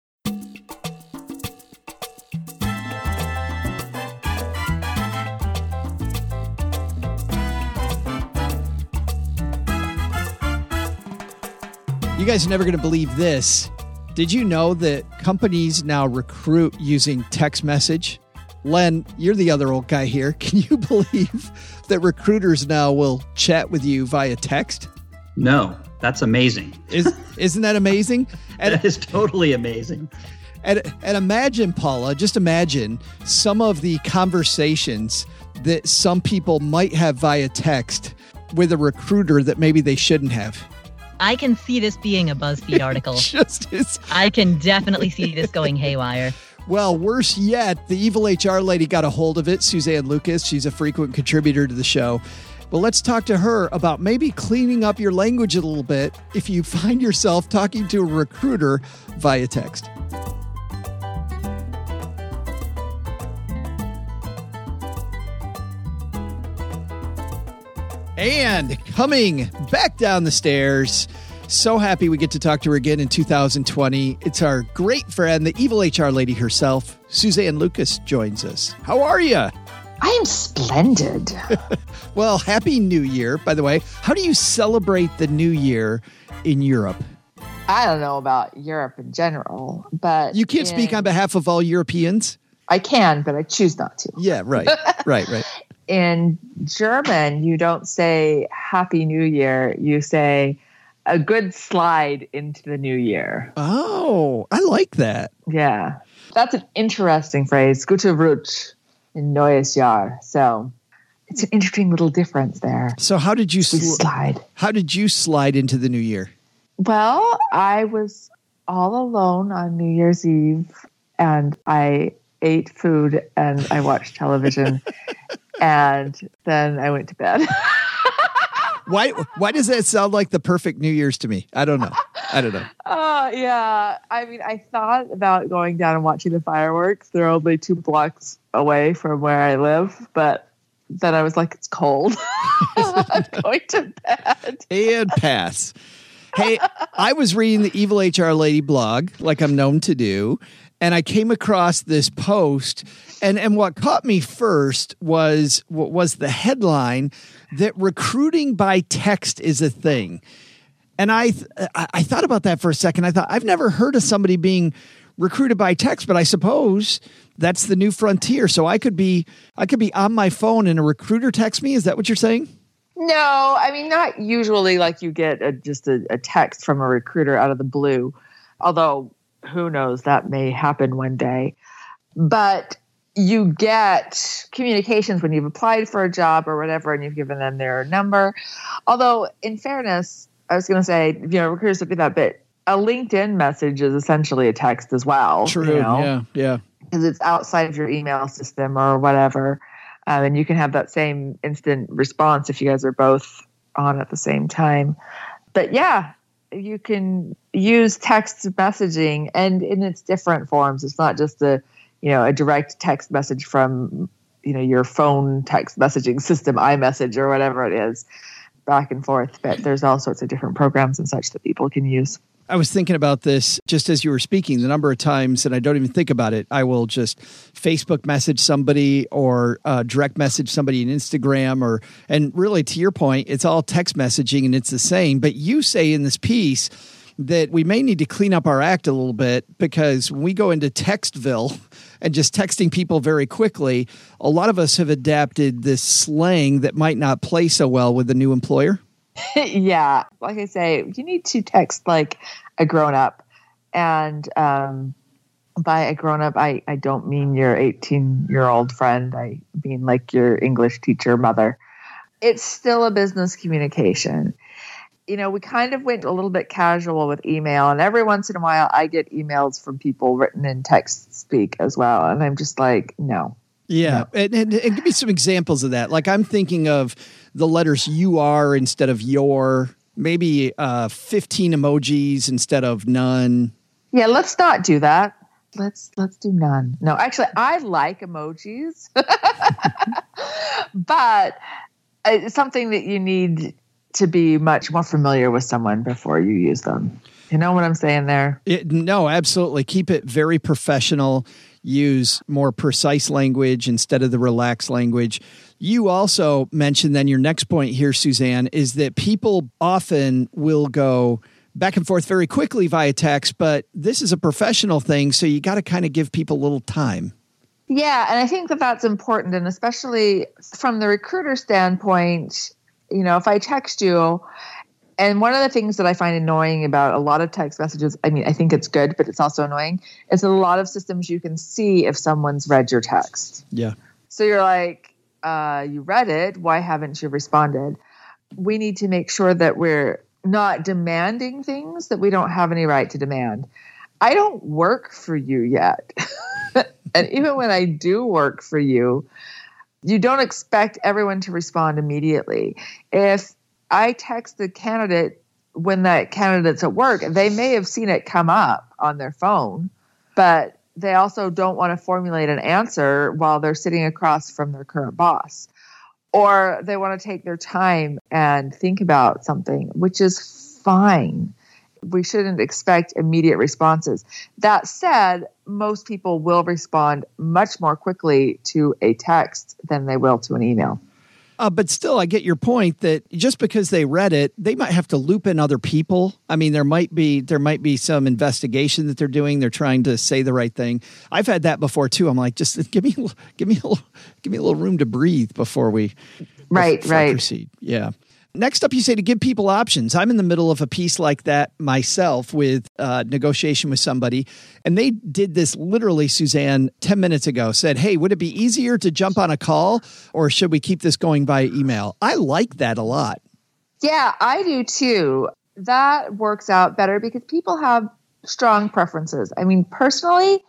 You guys are never going to believe this. Did you know that companies now recruit using text message? Len, you're the other old guy here. Can you believe that recruiters now will chat with you via text? No. That's amazing. Isn't that amazing? That is totally amazing. And imagine, Paula, just imagine some of the conversations that some people might have via text with a recruiter that maybe they shouldn't have. I can see this being a BuzzFeed article. I can definitely see this going haywire. Well, worse yet, the evil HR lady got a hold of it, Suzanne Lucas. She's a frequent contributor to the show. Well, let's talk to her about maybe cleaning up your language a little bit if you find yourself talking to a recruiter via text. And coming back down the stairs, so happy we get to talk to her again in 2020. It's our great friend, the evil HR lady herself, Suzanne Lucas, joins us. How are you? I am splendid. Well, Happy New Year, by the way. How do you celebrate the New Year in Europe? I don't know about Europe in general, but... You can't speak on behalf of all Europeans? I can, but I choose not to. Yeah, right. Right. In German, you don't say Happy New Year. You say a good slide into the new year. Oh, I like that. Yeah. That's an interesting phrase. Gute Rutsch in Neues Jahr. So it's an interesting little difference there. So how did you slide? How did you slide into the new year? Well, I was all alone on New Year's Eve, and I ate food and I watched television. And then I went to bed. Why does that sound like the perfect New Year's to me? I don't know. Yeah. I mean, I thought about going down and watching the fireworks. They're only 2 blocks away from where I live. But then I was like, it's cold. I'm going to bed. And pass. Hey, I was reading the Evil HR Lady blog, like I'm known to do, and I came across this post, and what caught me first was the headline that recruiting by text is a thing. And I thought about that for a second. I thought, I've never heard of somebody being recruited by text, but I suppose that's the new frontier. So I could be on my phone and a recruiter texts me. Is that what you're saying? No, I mean, not usually like you get just a text from a recruiter out of the blue, although who knows, that may happen one day. But you get communications when you've applied for a job or whatever, and you've given them their number. Although, in fairness, I was going to say, recruiters look at that, but a LinkedIn message is essentially a text as well. True, yeah. Because it's outside of your email system or whatever. And you can have that same instant response if you guys are both on at the same time. But yeah, you can use text messaging, and in its different forms. It's not just a direct text message from, your phone text messaging system, iMessage or whatever it is, back and forth. But there's all sorts of different programs and such that people can use. I was thinking about this just as you were speaking, the number of times, and I don't even think about it, I will just Facebook message somebody or direct message somebody on Instagram, and really to your point, it's all text messaging and it's the same. But you say in this piece that we may need to clean up our act a little bit, because when we go into Textville and just texting people very quickly, a lot of us have adapted this slang that might not play so well with the new employer. Yeah. Like I say, you need to text like a grown-up. And by a grown-up, I don't mean your 18-year-old friend. I mean like your English teacher mother. It's still a business communication. We kind of went a little bit casual with email. And every once in a while, I get emails from people written in text speak as well. And I'm just like, no. Yeah. No. And give me some examples of that. Like I'm thinking of the letters UR instead of your, maybe 15 emojis instead of none. Yeah, let's not do that. Let's do none. No, actually, I like emojis, but it's something that you need to be much more familiar with someone before you use them. You know what I'm saying there? No, absolutely. Keep it very professional. Use more precise language instead of the relaxed language. You also mentioned then your next point here, Suzanne, is that people often will go back and forth very quickly via text, but this is a professional thing, so you got to kind of give people a little time. Yeah, and I think that that's important, and especially from the recruiter standpoint, if I text you, And one of the things that I find annoying about a lot of text messages, I mean, I think it's good, but it's also annoying, is a lot of systems you can see if someone's read your text. Yeah. So you're like, you read it. Why haven't you responded? We need to make sure that we're not demanding things that we don't have any right to demand. I don't work for you yet. And even when I do work for you, you don't expect everyone to respond immediately. If I text the candidate when that candidate's at work, they may have seen it come up on their phone, but they also don't want to formulate an answer while they're sitting across from their current boss. Or they want to take their time and think about something, which is fine. We shouldn't expect immediate responses. That said, most people will respond much more quickly to a text than they will to an email. But still, I get your point that just because they read it, they might have to loop in other people. I mean, there might be some investigation that they're doing. They're trying to say the right thing. I've had that before too. I'm like, just give me a little room to breathe before we proceed. Yeah. Next up, you say to give people options. I'm in the middle of a piece like that myself with negotiation with somebody. And they did this literally, Suzanne, 10 minutes ago, said, hey, would it be easier to jump on a call or should we keep this going via email? I like that a lot. Yeah, I do too. That works out better because people have strong preferences. I mean, personally,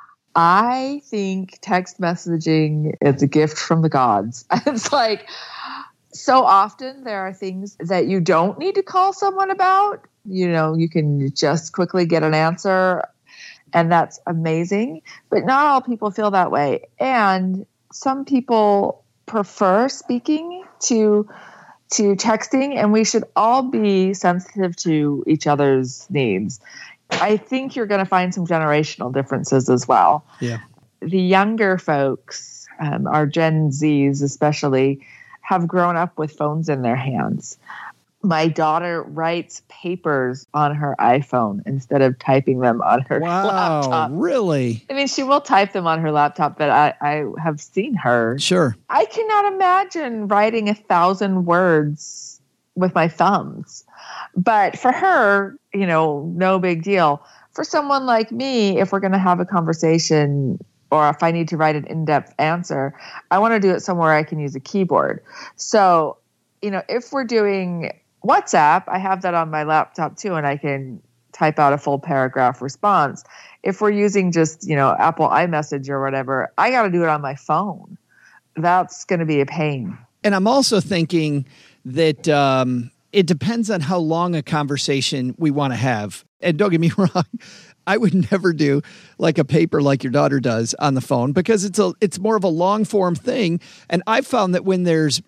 I think text messaging is a gift from the gods. It's like, so often there are things that you don't need to call someone about. You know, you can just quickly get an answer, and that's amazing. But not all people feel that way. And some people prefer speaking to texting, and we should all be sensitive to each other's needs. I think you're going to find some generational differences as well. Yeah. The younger folks, our Gen Zs especially, have grown up with phones in their hands. My daughter writes papers on her iPhone instead of typing them on her laptop. Really? I mean, she will type them on her laptop, but I have seen her. Sure. I cannot imagine writing 1,000 words with my thumbs. But for her, you know, no big deal. For someone like me, if we're going to have a conversation or if I need to write an in-depth answer, I want to do it somewhere I can use a keyboard. So, you know, if we're doing WhatsApp, I have that on my laptop too, and I can type out a full paragraph response. If we're using just, you know, Apple iMessage or whatever, I got to do it on my phone. That's going to be a pain. And I'm also thinking that it depends on how long a conversation we want to have. And don't get me wrong, I would never do like a paper like your daughter does on the phone because it's more of a long form thing. And I've found that when there's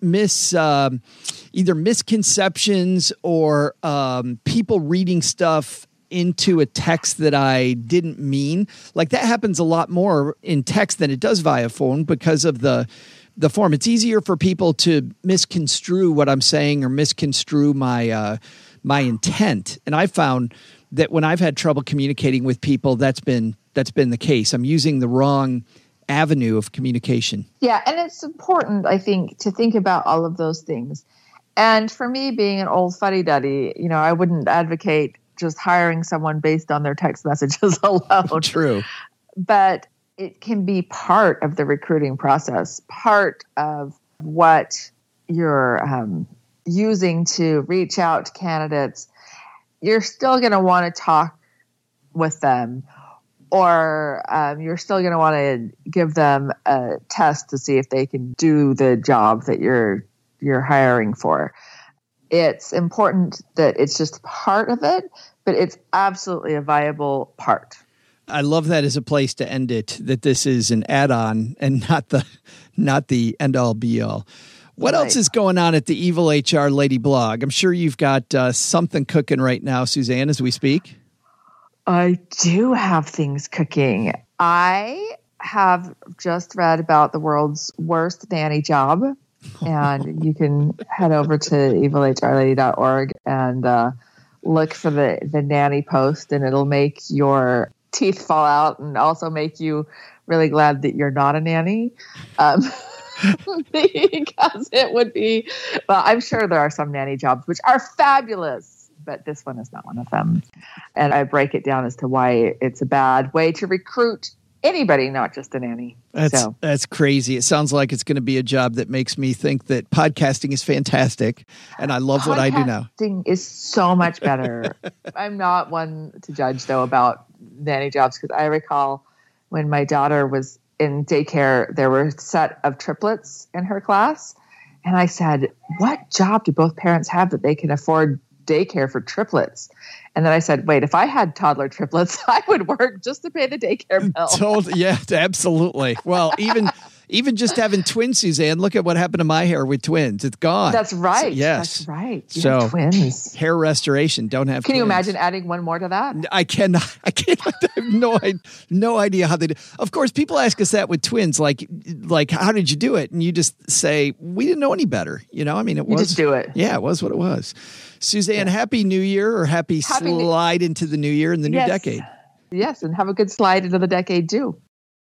either misconceptions or people reading stuff into a text that I didn't mean, like that happens a lot more in text than it does via phone because of the form. It's easier for people to misconstrue what I'm saying or misconstrue my intent. And I found that when I've had trouble communicating with people, that's been the case. I'm using the wrong avenue of communication. Yeah, and it's important, I think, to think about all of those things. And for me, being an old fuddy-duddy, you know, I wouldn't advocate just hiring someone based on their text messages alone. True. But it can be part of the recruiting process, part of what you're using to reach out to candidates. You're still going to want to talk with them, or you're still going to want to give them a test to see if they can do the job that you're hiring for. It's important that it's just part of it, but it's absolutely a viable part. I love that as a place to end it, that this is an add-on and not the end-all be-all. What else is going on at the Evil HR Lady blog? I'm sure you've got something cooking right now, Suzanne, as we speak. I do have things cooking. I have just read about the world's worst nanny job, and you can head over to evilhrlady.org and look for the nanny post, and it'll make your teeth fall out and also make you really glad that you're not a nanny. because it would be, well, I'm sure there are some nanny jobs which are fabulous, but this one is not one of them. And I break it down as to why it's a bad way to recruit anybody, not just a nanny. That's crazy. It sounds like it's going to be a job that makes me think that podcasting is fantastic, and I love what I do now. Podcasting is so much better. I'm not one to judge, though, about nanny jobs, because I recall when my daughter was in daycare, there were a set of triplets in her class, and I said, what job do both parents have that they can afford daycare for triplets? And then I said, wait, if I had toddler triplets, I would work just to pay the daycare bill. Totally, yeah, absolutely. Well, even just having twins, Suzanne, look at what happened to my hair with twins. It's gone. That's right. So, yes. That's right. You so have twins. Hair restoration, don't have Can twins. you imagine adding one more to that? I cannot. I have no idea how they do. Of course, people ask us that with twins, like, how did you do it? And you just say, we didn't know any better. You know, I mean, You just do it. Yeah, it was what it was. Suzanne, Happy New Year, or happy slide into the new year and the new decade. Yes, and have a good slide into the decade too.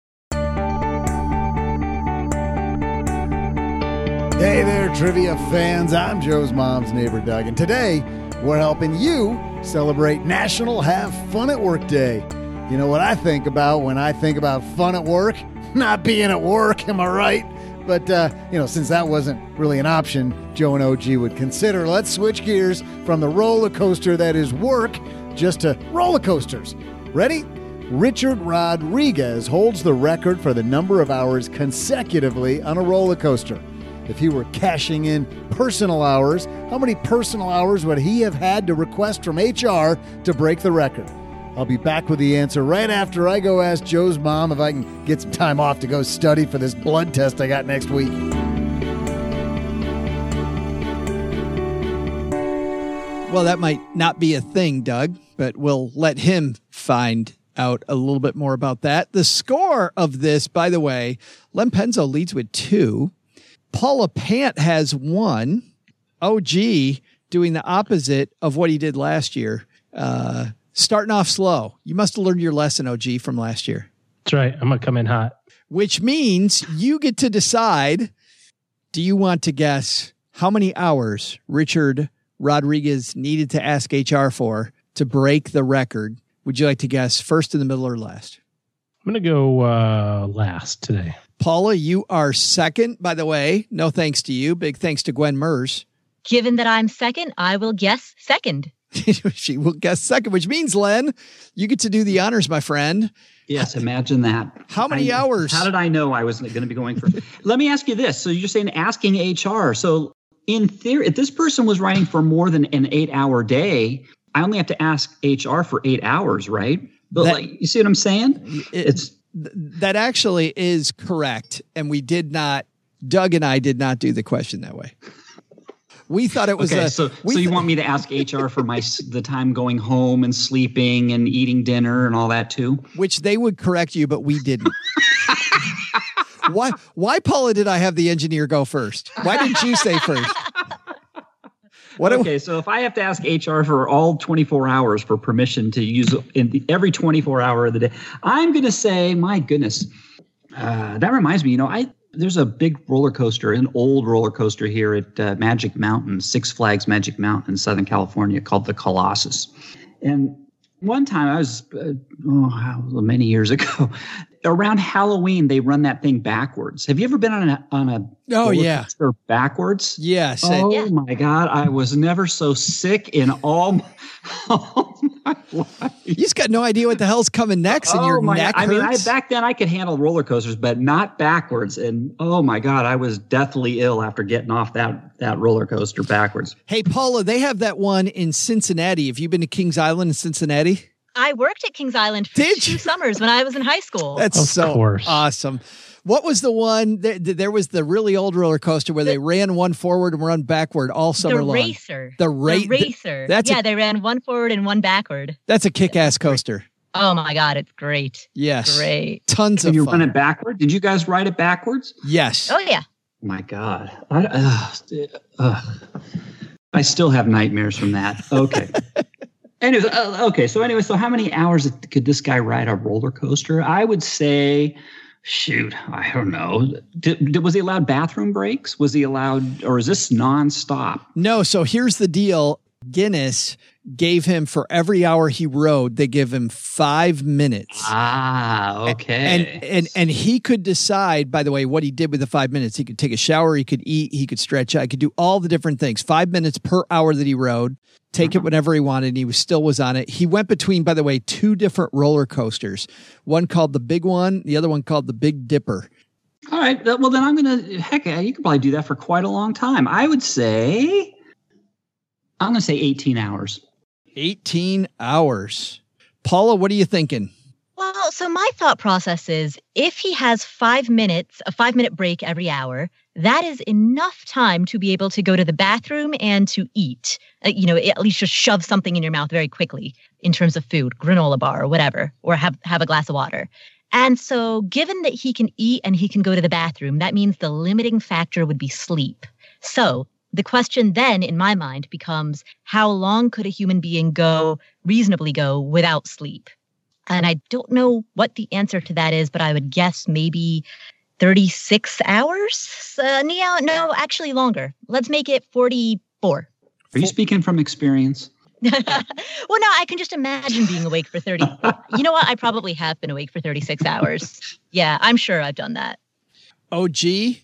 Hey there, trivia fans. I'm Joe's mom's neighbor, Doug, and today we're helping you celebrate National Have Fun at Work Day. You know what I think about when I think about fun at work? Not being at work, am I right? But, since that wasn't really an option Joe and OG would consider, let's switch gears from the roller coaster that is work just to roller coasters. Ready? Richard Rodriguez holds the record for the number of hours consecutively on a roller coaster. If he were cashing in personal hours, how many personal hours would he have had to request from HR to break the record? I'll be back with the answer right after I go ask Joe's mom if I can get some time off to go study for this blood test I got next week. Well, that might not be a thing, Doug, but we'll let him find out a little bit more about that. The score of this, by the way, Len Penzo leads with 2. Paula Pant has 1. OG doing the opposite of what he did last year. Starting off slow. You must have learned your lesson, OG, from last year. That's right. I'm going to come in hot. Which means you get to decide, do you want to guess how many hours Richard Rodriguez needed to ask HR for to break the record? Would you like to guess first, in the middle, or last? I'm going to go last today. Paula, you are second, by the way. No thanks to you. Big thanks to Gwen Mers. Given that I'm second, I will guess second. She will guess second, which means, Len, you get to do the honors, my friend. Yes, imagine that. How many hours? How did I know I was going to be going first? Let me ask you this. So you're saying asking HR. So in theory, if this person was writing for more than an 8-hour day, I only have to ask HR for 8 hours, right? But you see what I'm saying? That actually is correct. And Doug and I did not do the question that way. We thought it was so you want me to ask HR for the time going home and sleeping and eating dinner and all that too? Which they would correct you, but we didn't. Why, Paula, did I have the engineer go first? Why didn't you say first? So if I have to ask HR for all 24 hours for permission to use every 24 hour of the day, I'm going to say, my goodness, that reminds me, there's a big roller coaster, an old roller coaster here at Magic Mountain, Six Flags Magic Mountain in Southern California, called the Colossus. And one time I was, many years ago, around Halloween, they run that thing backwards. Have you ever been on a roller coaster backwards? Yes. Oh my God. I was never so sick in all my life. You just got no idea what the hell's coming next, and your neck hurts. I mean, back then I could handle roller coasters, but not backwards. And oh my God, I was deathly ill after getting off that roller coaster backwards. Hey, Paula, they have that one in Cincinnati. Have you been to Kings Island in Cincinnati? I worked at Kings Island for 2 summers when I was in high school. That's so awesome. What was the one? There was the really old roller coaster where they ran one forward and run backward all summer long. The Racer. They ran one forward and one backward. That's a kick-ass coaster. Oh my God, it's great. Yes. Great. Tons of fun. You run it backward? Did you guys ride it backwards? Yes. Oh yeah. My God. I still have nightmares from that. Okay. So how many hours could this guy ride a roller coaster? I would say Shoot, I don't know. Was he allowed bathroom breaks? Was he allowed, or is this nonstop? No. So here's the deal. Guinness gave him, for every hour he rode, they give him 5 minutes. Okay. And he could decide, by the way, what he did with the 5 minutes. He could take a shower, he could eat, he could stretch out, he could do all the different things. 5 minutes per hour that he rode, take it whenever he wanted. And he still was on it. He went between, by the way, 2 different roller coasters. One called the Big One, the other one called the Big Dipper. All right. Well, then you could probably do that for quite a long time. I'm going to say 18 hours. 18 hours. Paula, what are you thinking? Well, so my thought process is if he has 5 minutes, a 5-minute break every hour, that is enough time to be able to go to the bathroom and to eat. At least just shove something in your mouth very quickly in terms of food, granola bar or whatever, or have a glass of water. And so given that he can eat and he can go to the bathroom, that means the limiting factor would be sleep. So the question then in my mind becomes, how long could a human being reasonably go without sleep? And I don't know what the answer to that is, but I would guess maybe 36 hours? No, actually longer. Let's make it 44. Are you speaking from experience? Well, no, I can just imagine being awake for 30. You know what? I probably have been awake for 36 hours. Yeah, I'm sure I've done that. OG?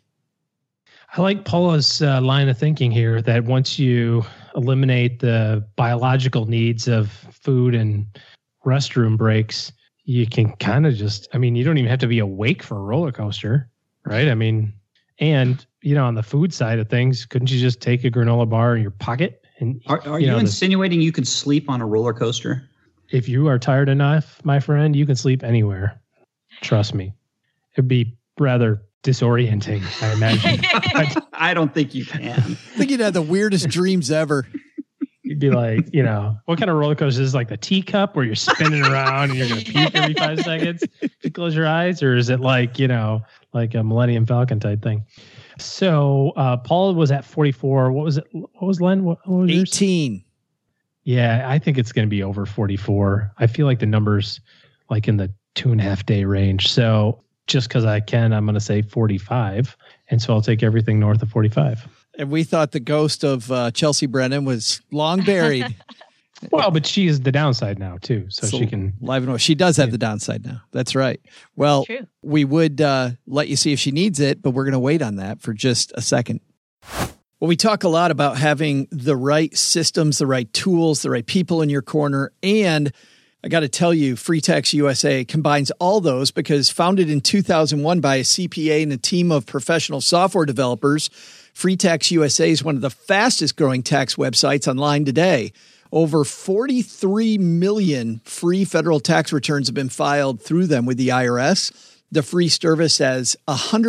I like Paula's line of thinking here that once you eliminate the biological needs of food and restroom breaks, you can kind of just, you don't even have to be awake for a roller coaster, right? And, on the food side of things, couldn't you just take a granola bar in your pocket? And Are you insinuating you could sleep on a roller coaster? If you are tired enough, my friend, you can sleep anywhere. Trust me. It'd be rather disorienting, I imagine. I don't think you can. I think you'd have the weirdest dreams ever. You'd be like, what kind of roller coaster is like the teacup where you're spinning around and you're going to puke every 5 seconds if you close your eyes? Or is it like a Millennium Falcon type thing? So Paul was at 44. What was it? What was Len? What was 18. Yours? Yeah, I think it's going to be over 44. I feel like the number's like in the 2.5 day range. So just because I'm going to say 45. And so I'll take everything north of 45. And we thought the ghost of Chelsea Brennan was long buried. Well, but she is the downside now, too. So she can... She does have the downside now. That's right. Well, we would let you see if she needs it, but we're going to wait on that for just a second. Well, we talk a lot about having the right systems, the right tools, the right people in your corner. And I got to tell you, Free Tax USA combines all those because founded in 2001 by a CPA and a team of professional software developers, Free Tax USA is one of the fastest growing tax websites online today. Over 43 million free federal tax returns have been filed through them with the IRS. The free service has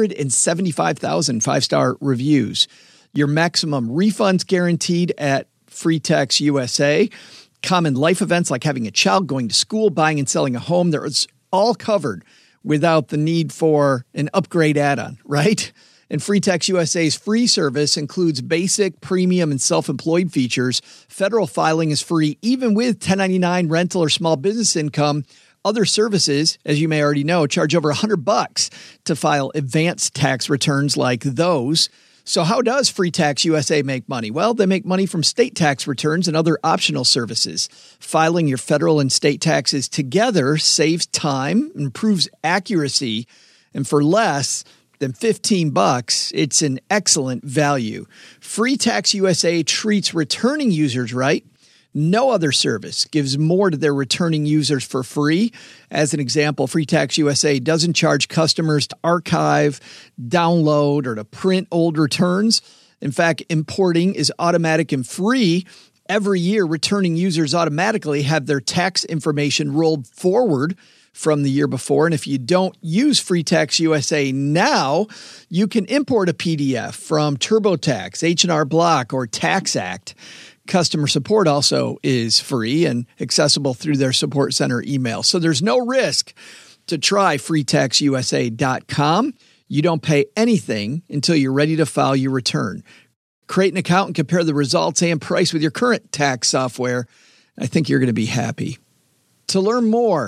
175,000 5-star reviews. Your maximum refunds guaranteed at Free Tax USA. Common life events like having a child, going to school, buying and selling a home, it's all covered without the need for an upgrade add-on, right? And Free Tax USA's free service includes basic, premium, and self-employed features. Federal filing is free, even with 1099 rental or small business income. Other services, as you may already know, charge over $100 to file advanced tax returns like those. So how does Free Tax USA make money? Well, they make money from state tax returns and other optional services. Filing your federal and state taxes together saves time, improves accuracy, and for less than $15, it's an excellent value. Free Tax USA treats returning users right. No other service gives more to their returning users for free. As an example, Free Tax USA doesn't charge customers to archive, download, or to print old returns. In fact, importing is automatic and free. Every year, returning users automatically have their tax information rolled forward from the year before. And if you don't use Free Tax USA now, you can import a PDF from TurboTax, H&R Block, or TaxAct. Customer support also is free and accessible through their support center email. So there's no risk to try freetaxusa.com. You don't pay anything until you're ready to file your return. Create an account and compare the results and price with your current tax software. I think you're going to be happy. To learn more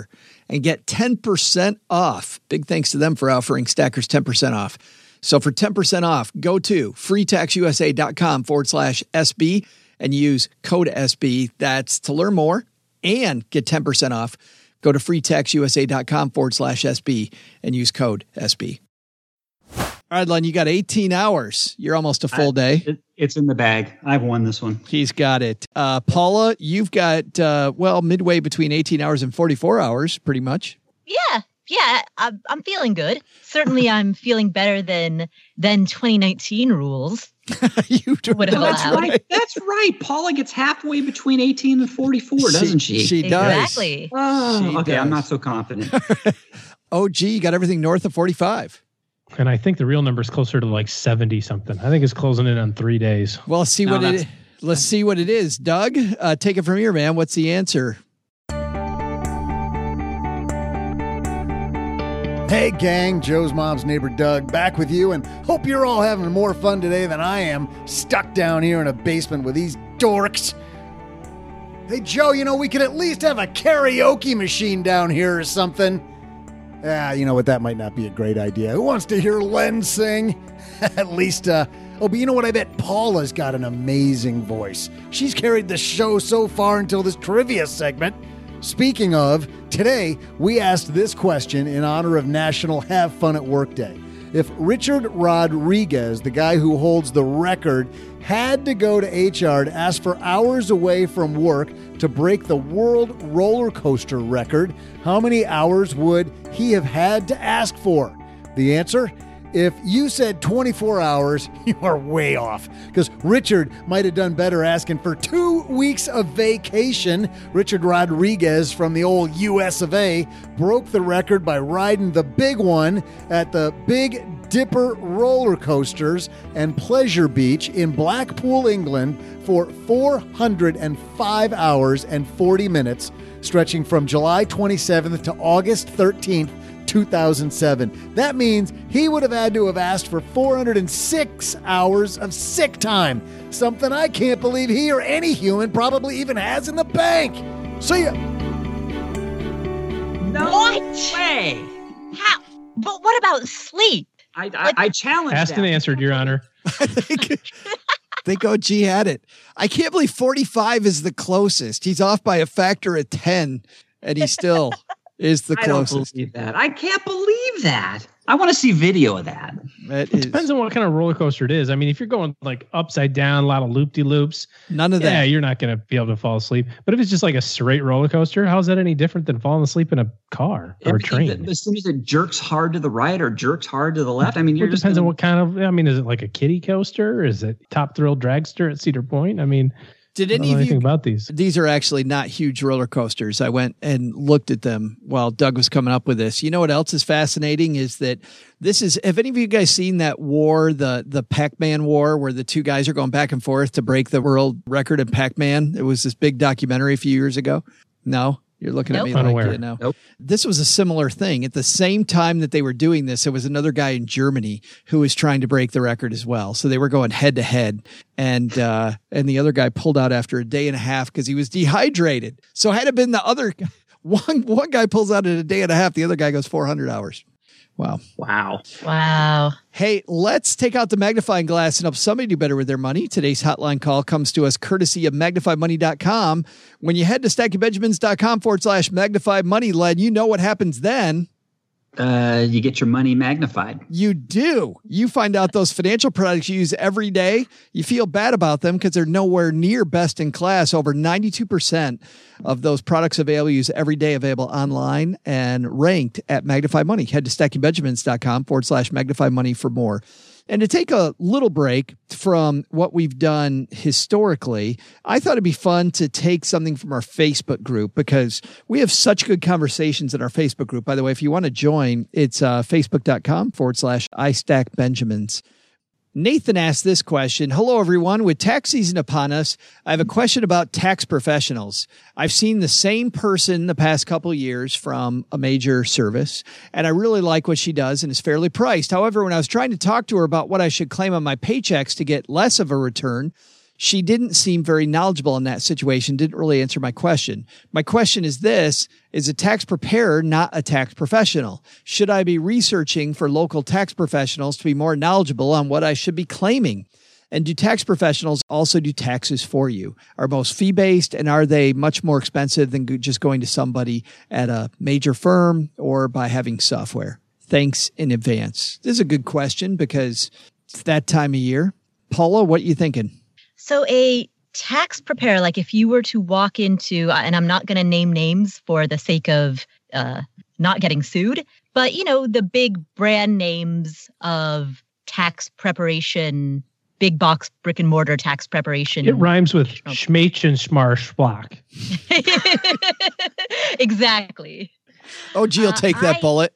and get 10% off. Big thanks to them for offering Stackers 10% off. So for 10% off, go to freetaxusa.com/SB and use code SB. That's to learn more and get 10% off. Go to freetaxusa.com/SB and use code SB. All right, Len, you got 18 hours. You're almost a full day. It's in the bag. I've won this one. He's got it. Paula, you've got, midway between 18 hours and 44 hours, pretty much. Yeah, I'm feeling good. Certainly, I'm feeling better than 2019 rules. You do. That's right. That's right. Paula gets halfway between 18 and 44, doesn't she? She does. Exactly. Oh, okay. does. I'm not so confident. You got everything north of 45. And I think the real number is closer to like 70 something. I think it's closing in on 3 days. Well, let's see what it is. Doug, take it from here, man. What's the answer? Hey gang, Joe's mom's neighbor Doug back with you, and hope you're all having more fun today than I am, stuck down here in a basement with these dorks. Hey Joe, we could at least have a karaoke machine down here or something. You know what, that might not be a great idea. Who wants to hear Len sing? At least, but you know what, I bet Paula's got an amazing voice. She's carried the show so far until this trivia segment. Speaking of, today we asked this question in honor of National Have Fun at Work Day. If Richard Rodriguez, the guy who holds the record, had to go to HR to ask for hours away from work to break the world roller coaster record, how many hours would he have had to ask for? The answer? If you said 24 hours, you are way off, because Richard might have done better asking for 2 weeks of vacation. Richard Rodriguez from the old US of A broke the record by riding the big one at the Big Dipper roller coasters and Pleasure Beach in Blackpool, England for 405 hours and 40 minutes, stretching from July 27th to August 13th, 2007. That means he would have had to have asked for 406 hours of sick time, something I can't believe he or any human probably even has in the bank. See ya. No What? way. How? But what about sleep? I challenge Asked and answered, Your Honor. I think OG had it. I can't believe 45 is the closest. He's off by a factor of 10, and he still is the closest. I don't believe that. I can't believe that. I want to see video of that. It depends on what kind of roller coaster it is. I mean, if you're going like upside down, a lot of loop-de-loops, none of that. Yeah, you're not going to be able to fall asleep. But if it's just like a straight roller coaster, how is that any different than falling asleep in a car or a train? As soon as it jerks hard to the right or jerks hard to the left, I mean, it depends on what kind of. I mean, is it like a kiddie coaster? Is it Top Thrill Dragster at Cedar Point? I mean. Did any of you about these? These are actually not huge roller coasters. I went and looked at them while Doug was coming up with this. You know what else is fascinating is that this is. Have any of you guys seen that war, the Pac-Man war, where the two guys are going back and forth to break the world record in Pac-Man? It was this big documentary a few years ago. No. You're looking at me like, you know. Nope. This was a similar thing. At the same time that they were doing this, there was another guy in Germany who was trying to break the record as well. So they were going head to head. And the other guy pulled out after a day and a half because he was dehydrated. So had it been the other one guy pulls out in a day and a half, the other guy goes 400 hours. Wow. Hey, let's take out the magnifying glass and help somebody do better with their money. Today's hotline call comes to us courtesy of MagnifyMoney.com. When you head to StackyBenjamins.com/magnifymoney, Len, you know what happens then. You get your money magnified. You do. You find out those financial products you use every day. You feel bad about them because they're nowhere near best in class. Over 92% of those products available use every day, available online and ranked at Magnify Money. Head to StackyBenjamins.com/magnifymoney for more. And to take a little break from what we've done historically, I thought it'd be fun to take something from our Facebook group because we have such good conversations in our Facebook group. By the way, if you want to join, it's facebook.com/iStackBenjamins. Nathan asked this question. Hello, everyone. With tax season upon us, I have a question about tax professionals. I've seen the same person the past couple of years from a major service, and I really like what she does and is fairly priced. However, when I was trying to talk to her about what I should claim on my paychecks to get less of a return, She didn't seem very knowledgeable in that situation, didn't really answer my question. My question is this: is a tax preparer not a tax professional? Should I be researching for local tax professionals to be more knowledgeable on what I should be claiming? And do tax professionals also do taxes for you? Are most fee-based, and are they much more expensive than just going to somebody at a major firm or by having software? Thanks in advance. This is a good question because it's that time of year. Paula, what are you thinking? So a tax preparer, like if you were to walk into, and I'm not going to name names for the sake of not getting sued, but the big brand names of tax preparation, big box brick and mortar tax preparation. It rhymes with schmeich and schmarschblock. Exactly. Oh, gee, you'll take that bullet.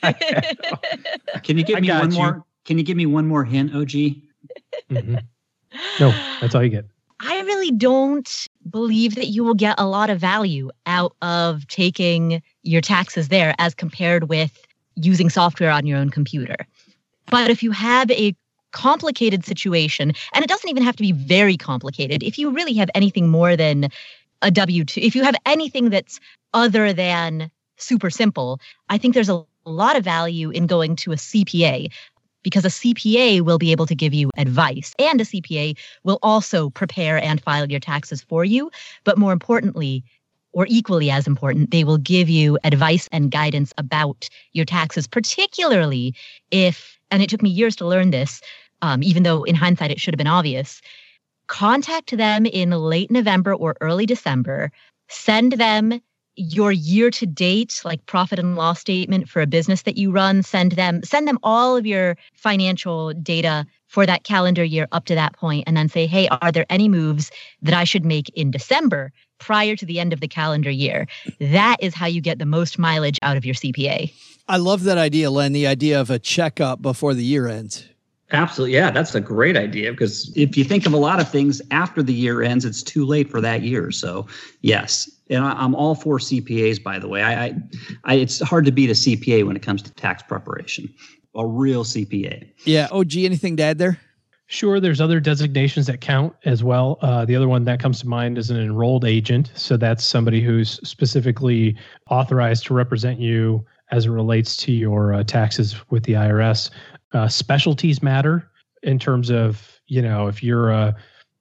Can you give me one more? Can you give me one more hint, OG? Mm-hmm. No, that's all you get. I really don't believe that you will get a lot of value out of taking your taxes there as compared with using software on your own computer. But if you have a complicated situation, and it doesn't even have to be very complicated, if you really have anything more than a W-2, if you have anything that's other than super simple, I think there's a lot of value in going to a CPA, because a CPA will be able to give you advice, and a CPA will also prepare and file your taxes for you. But more importantly, or equally as important, they will give you advice and guidance about your taxes, particularly if, and it took me years to learn this, even though in hindsight it should have been obvious, contact them in late November or early December, send them your year-to-date, like profit and loss statement for a business that you run, send them all of your financial data for that calendar year up to that point, and then say, hey, are there any moves that I should make in December prior to the end of the calendar year? That is how you get the most mileage out of your CPA. I love that idea, Len, the idea of a checkup before the year ends. Absolutely. Yeah, that's a great idea, because if you think of a lot of things after the year ends, it's too late for that year. So yes. And I'm all for CPAs, by the way. I it's hard to beat a CPA when it comes to tax preparation. A real CPA. Yeah. OG, anything to add there? Sure. There's other designations that count as well. The other one that comes to mind is an enrolled agent. So that's somebody who's specifically authorized to represent you as it relates to your taxes with the IRS. Specialties matter in terms of, if you're a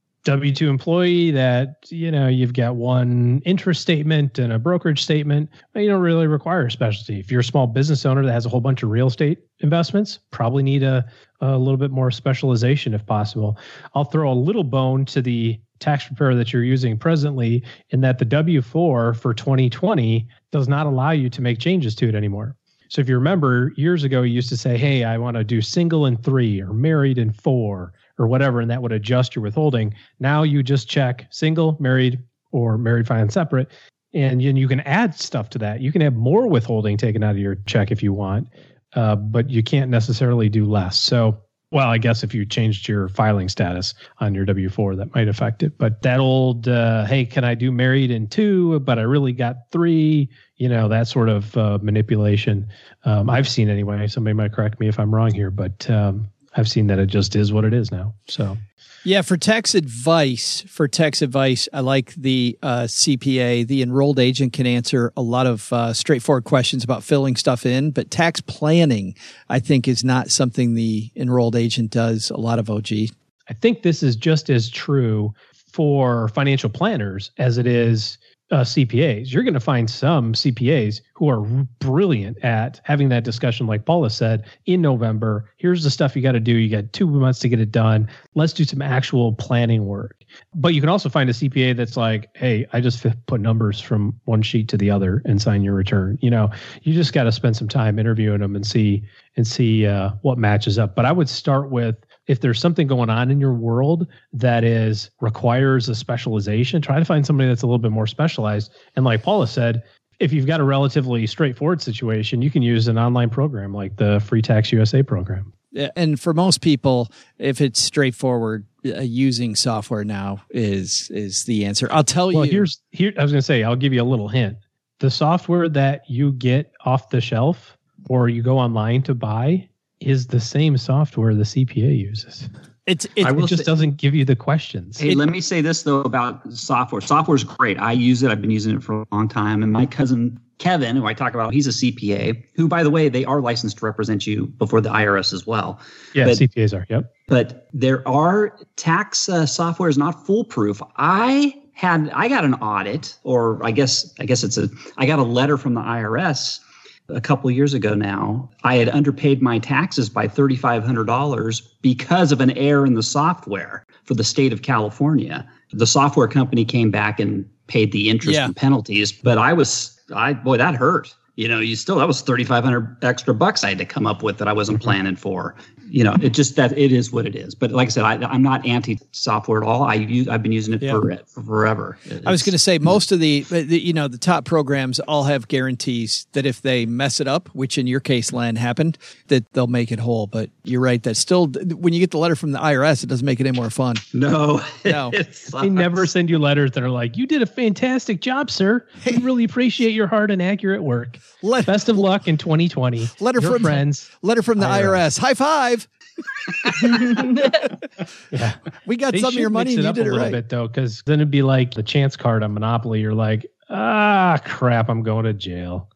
W-2 employee that, you've got one interest statement and a brokerage statement, you don't really require a specialty. If you're a small business owner that has a whole bunch of real estate investments, probably need a little bit more specialization if possible. I'll throw a little bone to the tax preparer that you're using presently, in that the W-4 for 2020 does not allow you to make changes to it anymore. So if you remember, years ago, you used to say, hey, I want to do single in 3 or married in 4 or whatever, and that would adjust your withholding. Now you just check single, married, or married, filing separate, and you can add stuff to that. You can have more withholding taken out of your check if you want, but you can't necessarily do less. So, well, I guess if you changed your filing status on your W-4, that might affect it. But that old, hey, can I do married in 2, but I really got 3, that sort of manipulation. I've seen anyway. Somebody might correct me if I'm wrong here, but I've seen that it just is what it is now. So, yeah, for tax advice, I like the CPA. The enrolled agent can answer a lot of straightforward questions about filling stuff in, but tax planning, I think, is not something the enrolled agent does a lot of, OG. I think this is just as true for financial planners as it is CPAs. You're going to find some CPAs who are brilliant at having that discussion, like Paula said, in November. Here's the stuff you got to do. You got 2 months to get it done. Let's do some actual planning work. But you can also find a CPA that's like, hey, I just put numbers from one sheet to the other and sign your return. You just got to spend some time interviewing them and see what matches up. But I would start with, if there's something going on in your world that requires a specialization, try to find somebody that's a little bit more specialized. And like Paula said, if you've got a relatively straightforward situation, you can use an online program like the Free Tax USA program. Yeah, and for most people, if it's straightforward, using software now is the answer. I'll tell you. Here I was going to say, I'll give you a little hint. The software that you get off the shelf or you go online to buy is the same software the CPA uses. It just doesn't give you the questions. Hey, let me say this, though, about software. Software is great. I use it. I've been using it for a long time. And my cousin Kevin, who I talk about, he's a CPA, who, by the way, they are licensed to represent you before the IRS as well. Yeah, CPAs are, yep. But there are tax software is not foolproof. I got an audit, or I guess I got a letter from the IRS a couple of years ago now. I had underpaid my taxes by $3,500 because of an error in the software for the state of California. The software company came back and paid the interest and penalties, but that hurt. That was $3,500 extra bucks I had to come up with that I wasn't planning for. It is what it is. But like I said, I'm not anti-software at all. I've been using it for forever. I was going to say most of the top programs all have guarantees that if they mess it up, which in your case, Len, happened, that they'll make it whole. But you're right. That's still, when you get the letter from the IRS, it doesn't make it any more fun. No. They never send you letters that are like, you did a fantastic job, sir. We really appreciate your hard and accurate work. Best of luck in 2020. Letter from the IRS. High five. Yeah, we got some of your money and you did it right. A little bit though, because then it'd be like the chance card on Monopoly. You're like, crap, I'm going to jail.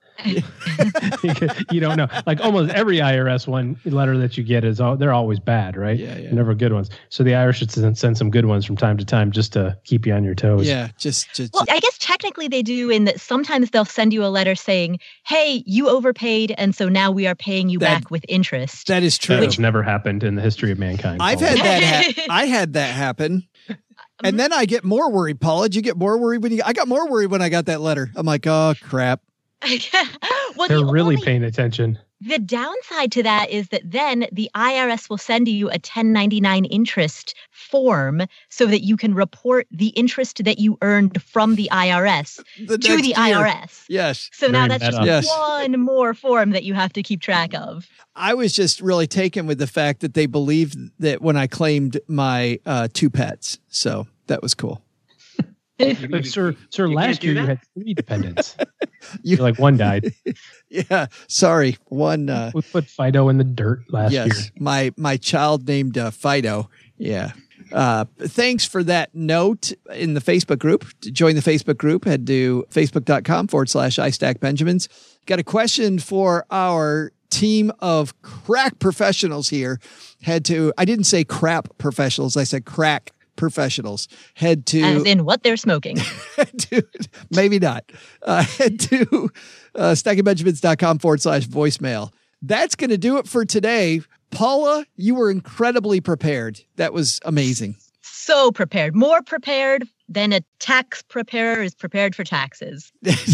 You don't know. Like almost every IRS letter that you get they're always bad, right? Yeah. Never good ones. So the IRS should send some good ones from time to time just to keep you on your toes. Yeah, Well, I guess technically they do in that sometimes they'll send you a letter saying, "Hey, you overpaid, and so now we are paying you back with interest." That is true. That's never happened in the history of mankind. I've had that. I had that happen. And then I get more worried, Paula. Did you get more worried I got more worried when I got that letter? I'm like, oh crap. Well, they're really paying attention. The downside to that is that then the IRS will send you a 1099 interest form so that you can report the interest that you earned from the IRS to the IRS. Yes. So now that's just one more form that you have to keep track of. I was just really taken with the fact that they believed that when I claimed my 2 pets. So that was cool. But sir, last year you had 3 dependents. You're like one died. Yeah, sorry. One. We put Fido in the dirt last year. Yes, my child named Fido. Yeah. Thanks for that note in the Facebook group. To join the Facebook group, head to facebook.com/iStackBenjamins. Got a question for our team of crack professionals here. I didn't say crap professionals. I said crack professionals. Head to, as in what they're smoking. Maybe not. Head to stackingbenjamins.com/voicemail. That's going to do it for today. Paula, you were incredibly prepared. That was amazing. So prepared. More prepared than a tax preparer is prepared for taxes.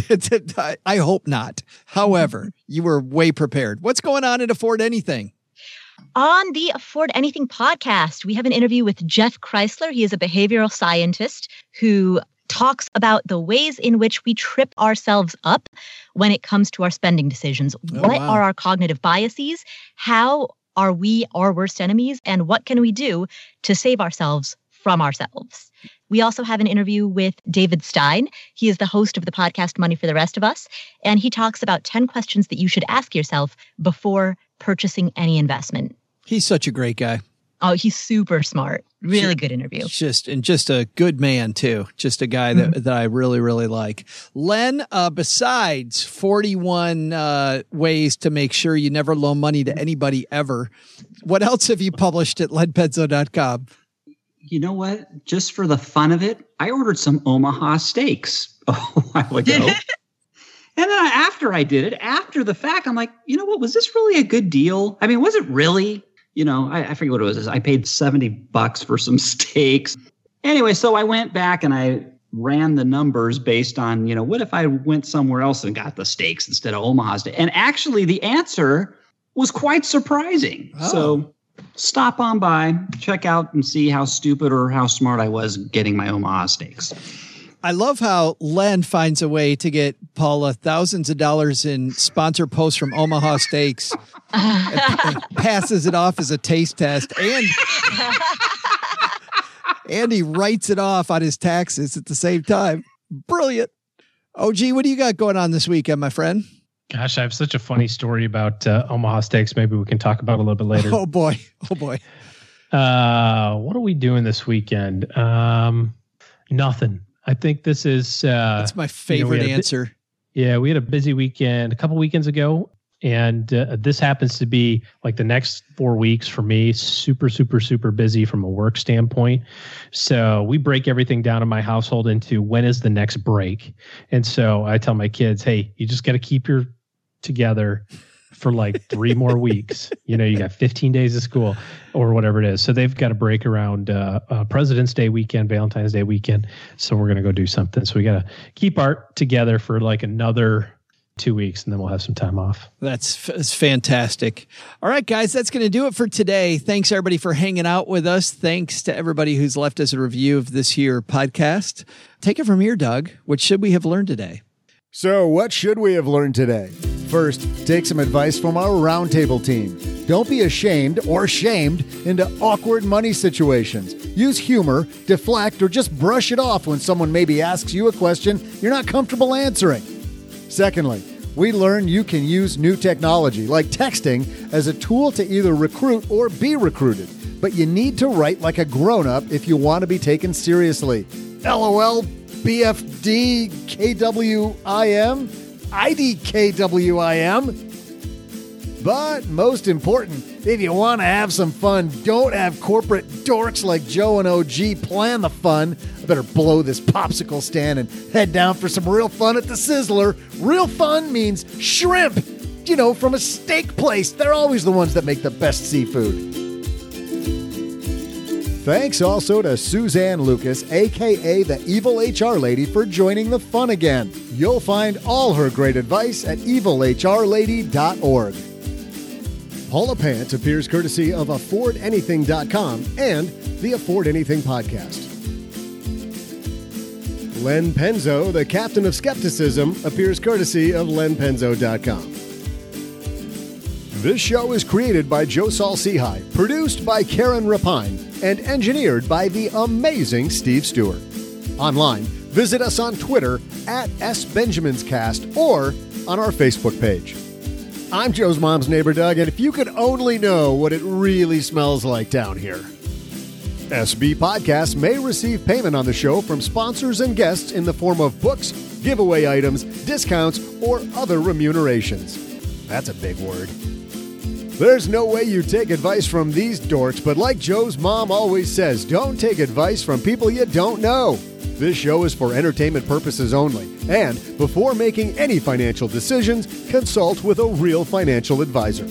I hope not. However, you were way prepared. What's going on at Afford Anything? On the Afford Anything podcast, we have an interview with Jeff Chrysler. He is a behavioral scientist who talks about the ways in which we trip ourselves up when it comes to our spending decisions. What are our cognitive biases? How are we our worst enemies? And what can we do to save ourselves from ourselves? We also have an interview with David Stein. He is the host of the podcast Money for the Rest of Us. And he talks about 10 questions that you should ask yourself before purchasing any investment. He's such a great guy. Oh, he's super smart. Really good interview. Just a good man, too. Just a guy that I really, really like. Len, besides 41 ways to make sure you never loan money to anybody ever, what else have you published at lenpenzo.com? You know what? Just for the fun of it, I ordered some Omaha steaks a while ago. And then after I did it, after the fact, I'm like, you know what? Was this really a good deal? I mean, was it really? I forget what it was. I paid $70 for some steaks. Anyway, so I went back and I ran the numbers based on, what if I went somewhere else and got the steaks instead of Omaha steak? And actually, the answer was quite surprising. Oh. So stop on by, check out and see how stupid or how smart I was getting my Omaha steaks. I love how Len finds a way to get Paula thousands of dollars in sponsor posts from Omaha Steaks and passes it off as a taste test. And he writes it off on his taxes at the same time. Brilliant. OG, what do you got going on this weekend, my friend? Gosh, I have such a funny story about Omaha Steaks. Maybe we can talk about it a little bit later. Oh, boy. What are we doing this weekend? Nothing. I think this is... That's my favorite answer. We had a busy weekend a couple weekends ago. And this happens to be like the next 4 weeks for me, super, super, super busy from a work standpoint. So we break everything down in my household into when is the next break. And so I tell my kids, hey, you just got to keep your together for like 3 more weeks. You got 15 days of school or whatever it is. So they've got a break around President's Day weekend, Valentine's Day weekend. So we're going to go do something. So we got to keep Art together for like another 2 weeks, and then we'll have some time off. That's fantastic. All right, guys, that's going to do it for today. Thanks, everybody, for hanging out with us. Thanks to everybody who's left us a review of this here podcast. Take it from here, Doug. What should we have learned today? So what should we have learned today? First, take some advice from our roundtable team. Don't be ashamed or shamed into awkward money situations. Use humor, deflect, or just brush it off when someone maybe asks you a question you're not comfortable answering. Secondly, we learned you can use new technology like texting as a tool to either recruit or be recruited, but you need to write like a grown-up if you want to be taken seriously. LOL, BFD, KWIM, IDKWIM. But most important, if you want to have some fun, don't have corporate dorks like Joe and OG plan the fun. I better blow this popsicle stand and head down for some real fun at the Sizzler. Real fun means shrimp, from a steak place. They're always the ones that make the best seafood. Thanks also to Suzanne Lucas, a.k.a. the Evil HR Lady, for joining the fun again. You'll find all her great advice at evilhrlady.org. Paula Pant appears courtesy of AffordAnything.com and the Afford Anything podcast. Len Penzo, the captain of skepticism, appears courtesy of lenpenzo.com. This show is created by Joe Saul-Sehy, produced by Karen Rapine, and engineered by the amazing Steve Stewart. Online, visit us on Twitter at SBenjaminsCast or on our Facebook page. I'm Joe's mom's neighbor, Doug, and if you could only know what it really smells like down here. SB Podcasts may receive payment on the show from sponsors and guests in the form of books, giveaway items, discounts, or other remunerations. That's a big word. There's no way you take advice from these dorks, but like Joe's mom always says, don't take advice from people you don't know. This show is for entertainment purposes only, and before making any financial decisions, consult with a real financial advisor.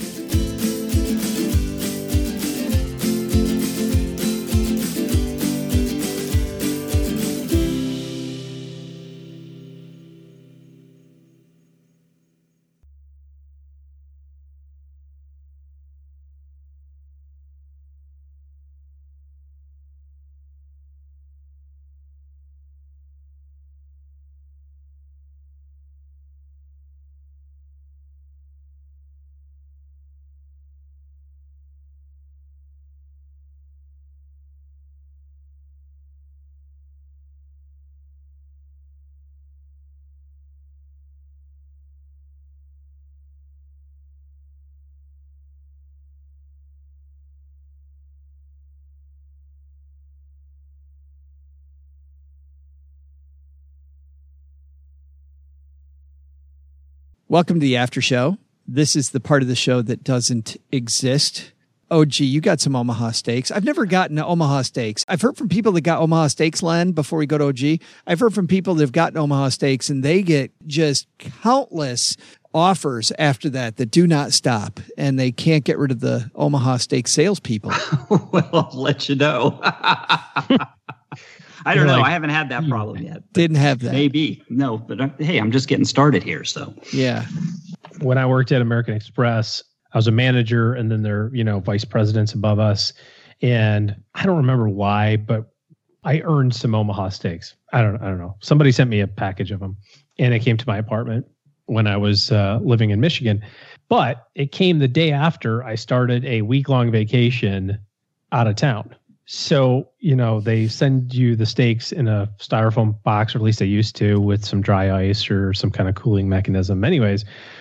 Welcome to the after show. This is the part of the show that doesn't exist. Oh, gee, you got some Omaha steaks. I've never gotten Omaha steaks. I've heard from people that got Omaha steaks, Len, before we go to OG. I've heard from people that have gotten Omaha steaks, and they get just countless offers after that do not stop, and they can't get rid of the Omaha steak salespeople. Well, I'll let you know. I don't know. I haven't had that problem yet. Didn't have that. Maybe. No, but hey, I'm just getting started here. So yeah. When I worked at American Express, I was a manager, and then there, vice presidents above us. And I don't remember why, but I earned some Omaha steaks. I don't know. Somebody sent me a package of them, and it came to my apartment when I was living in Michigan. But it came the day after I started a week-long vacation out of town. So, they send you the steaks in a styrofoam box, or at least they used to, with some dry ice or some kind of cooling mechanism. Anyways,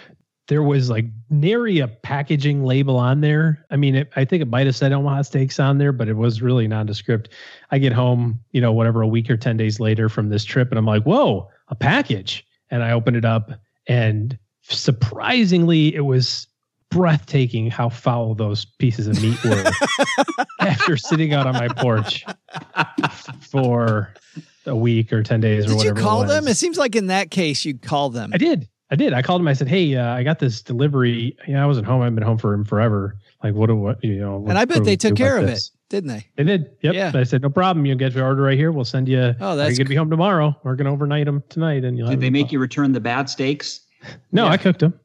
there was like nary a packaging label on there. I mean, I think it might have said Omaha Steaks on there, but it was really nondescript. I get home, a week or 10 days later from this trip, and I'm like, whoa, a package. And I opened it up, and surprisingly, it was breathtaking how foul those pieces of meat were after sitting out on my porch for a week or 10 days or whatever. Did you call them? It seems like in that case, you'd call them. I did. I called them. I said, hey, I got this delivery. I wasn't home. I've been home for forever. Like, and I bet they took care of it, didn't they? They did. Yep. Yeah. I said, no problem. You'll get your order right here. We'll send you. Oh, that's you're going to be home tomorrow. We're going to overnight them tonight. And did they make you return the bad steaks? No, I cooked them.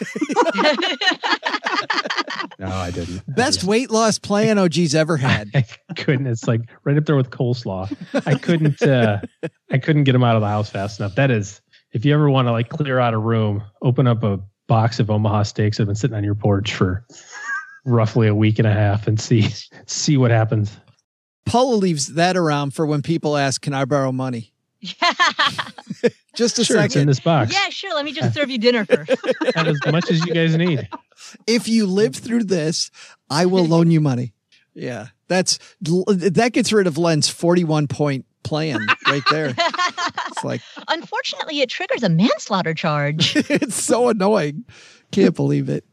No, I didn't. Best weight loss plan OG's ever had. I couldn't. It's like right up there with coleslaw. I couldn't get them out of the house fast enough. That is, if you ever want to like clear out a room, open up a box of Omaha Steaks that have been sitting on your porch for roughly a week and a half and see what happens. Paula leaves that around for when people ask, can I borrow money? Yeah. Just a sure, second. it's in this box. Yeah, sure. Let me just serve you dinner first. Have as much as you guys need. If you live through this, I will loan you money. Yeah. That gets rid of Len's 41-point plan right there. It's like, unfortunately, it triggers a manslaughter charge. It's so annoying. Can't believe it.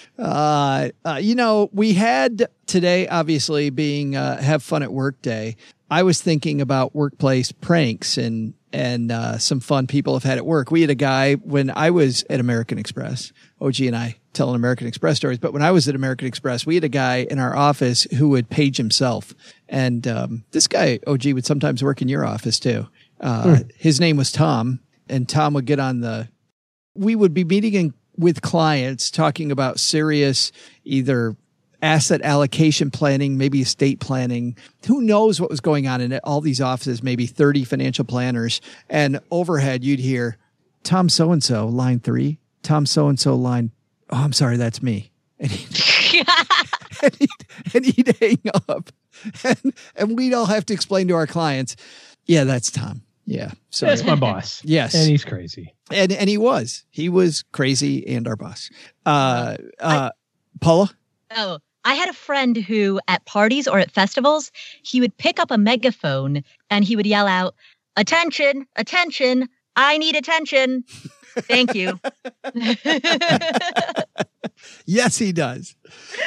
We had today, obviously, being Have Fun at Work Day. I was thinking about workplace pranks and some fun people have had at work. We had a guy when I was at American Express. OG and I telling American Express stories, but when I was at American Express, we had a guy in our office who would page himself. And this guy, OG, would sometimes work in your office too. His name was Tom, and Tom would get on we would be meeting with clients talking about serious either asset allocation planning, maybe estate planning. Who knows what was going on in all these offices, maybe 30 financial planners. And overhead, you'd hear, Tom so-and-so, line 3. Tom so-and-so, line, oh, I'm sorry, that's me. And he'd hang up. And we'd all have to explain to our clients, yeah, that's Tom. Yeah. So that's my boss. Yes. And he's crazy. And he was crazy and our boss. Paula? Oh, I had a friend who at parties or at festivals, he would pick up a megaphone and he would yell out, attention, attention, I need attention. Thank you. Yes, he does.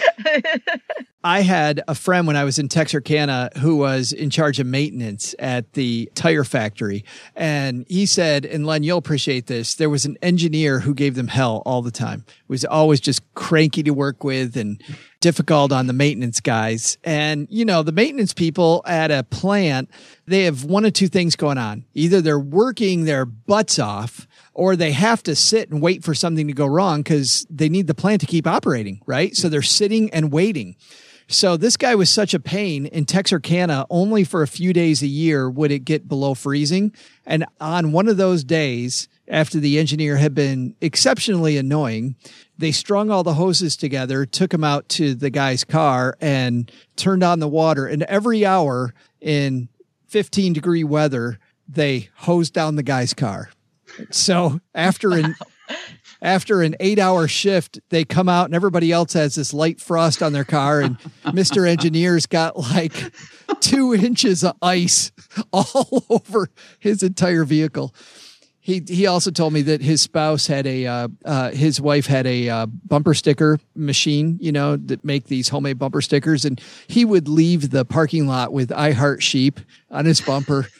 I had a friend when I was in Texarkana who was in charge of maintenance at the tire factory. And he said, and Len, you'll appreciate this, there was an engineer who gave them hell all the time. Was always just cranky to work with and difficult on the maintenance guys. And, the maintenance people at a plant, they have one of two things going on. Either they're working their butts off, or they have to sit and wait for something to go wrong because they need the plant to keep operating, right? So they're sitting and waiting. So this guy was such a pain in Texarkana. Only for a few days a year would it get below freezing. And on one of those days, after the engineer had been exceptionally annoying, they strung all the hoses together, took him out to the guy's car and turned on the water. And every hour in 15-degree weather, they hosed down the guy's car. So after an 8-hour shift, they come out and everybody else has this light frost on their car. And Mr. Engineer's got like 2 inches of ice all over his entire vehicle. He also told me that his spouse had his wife had a bumper sticker machine, that make these homemade bumper stickers. And he would leave the parking lot with I Heart Sheep on his bumper.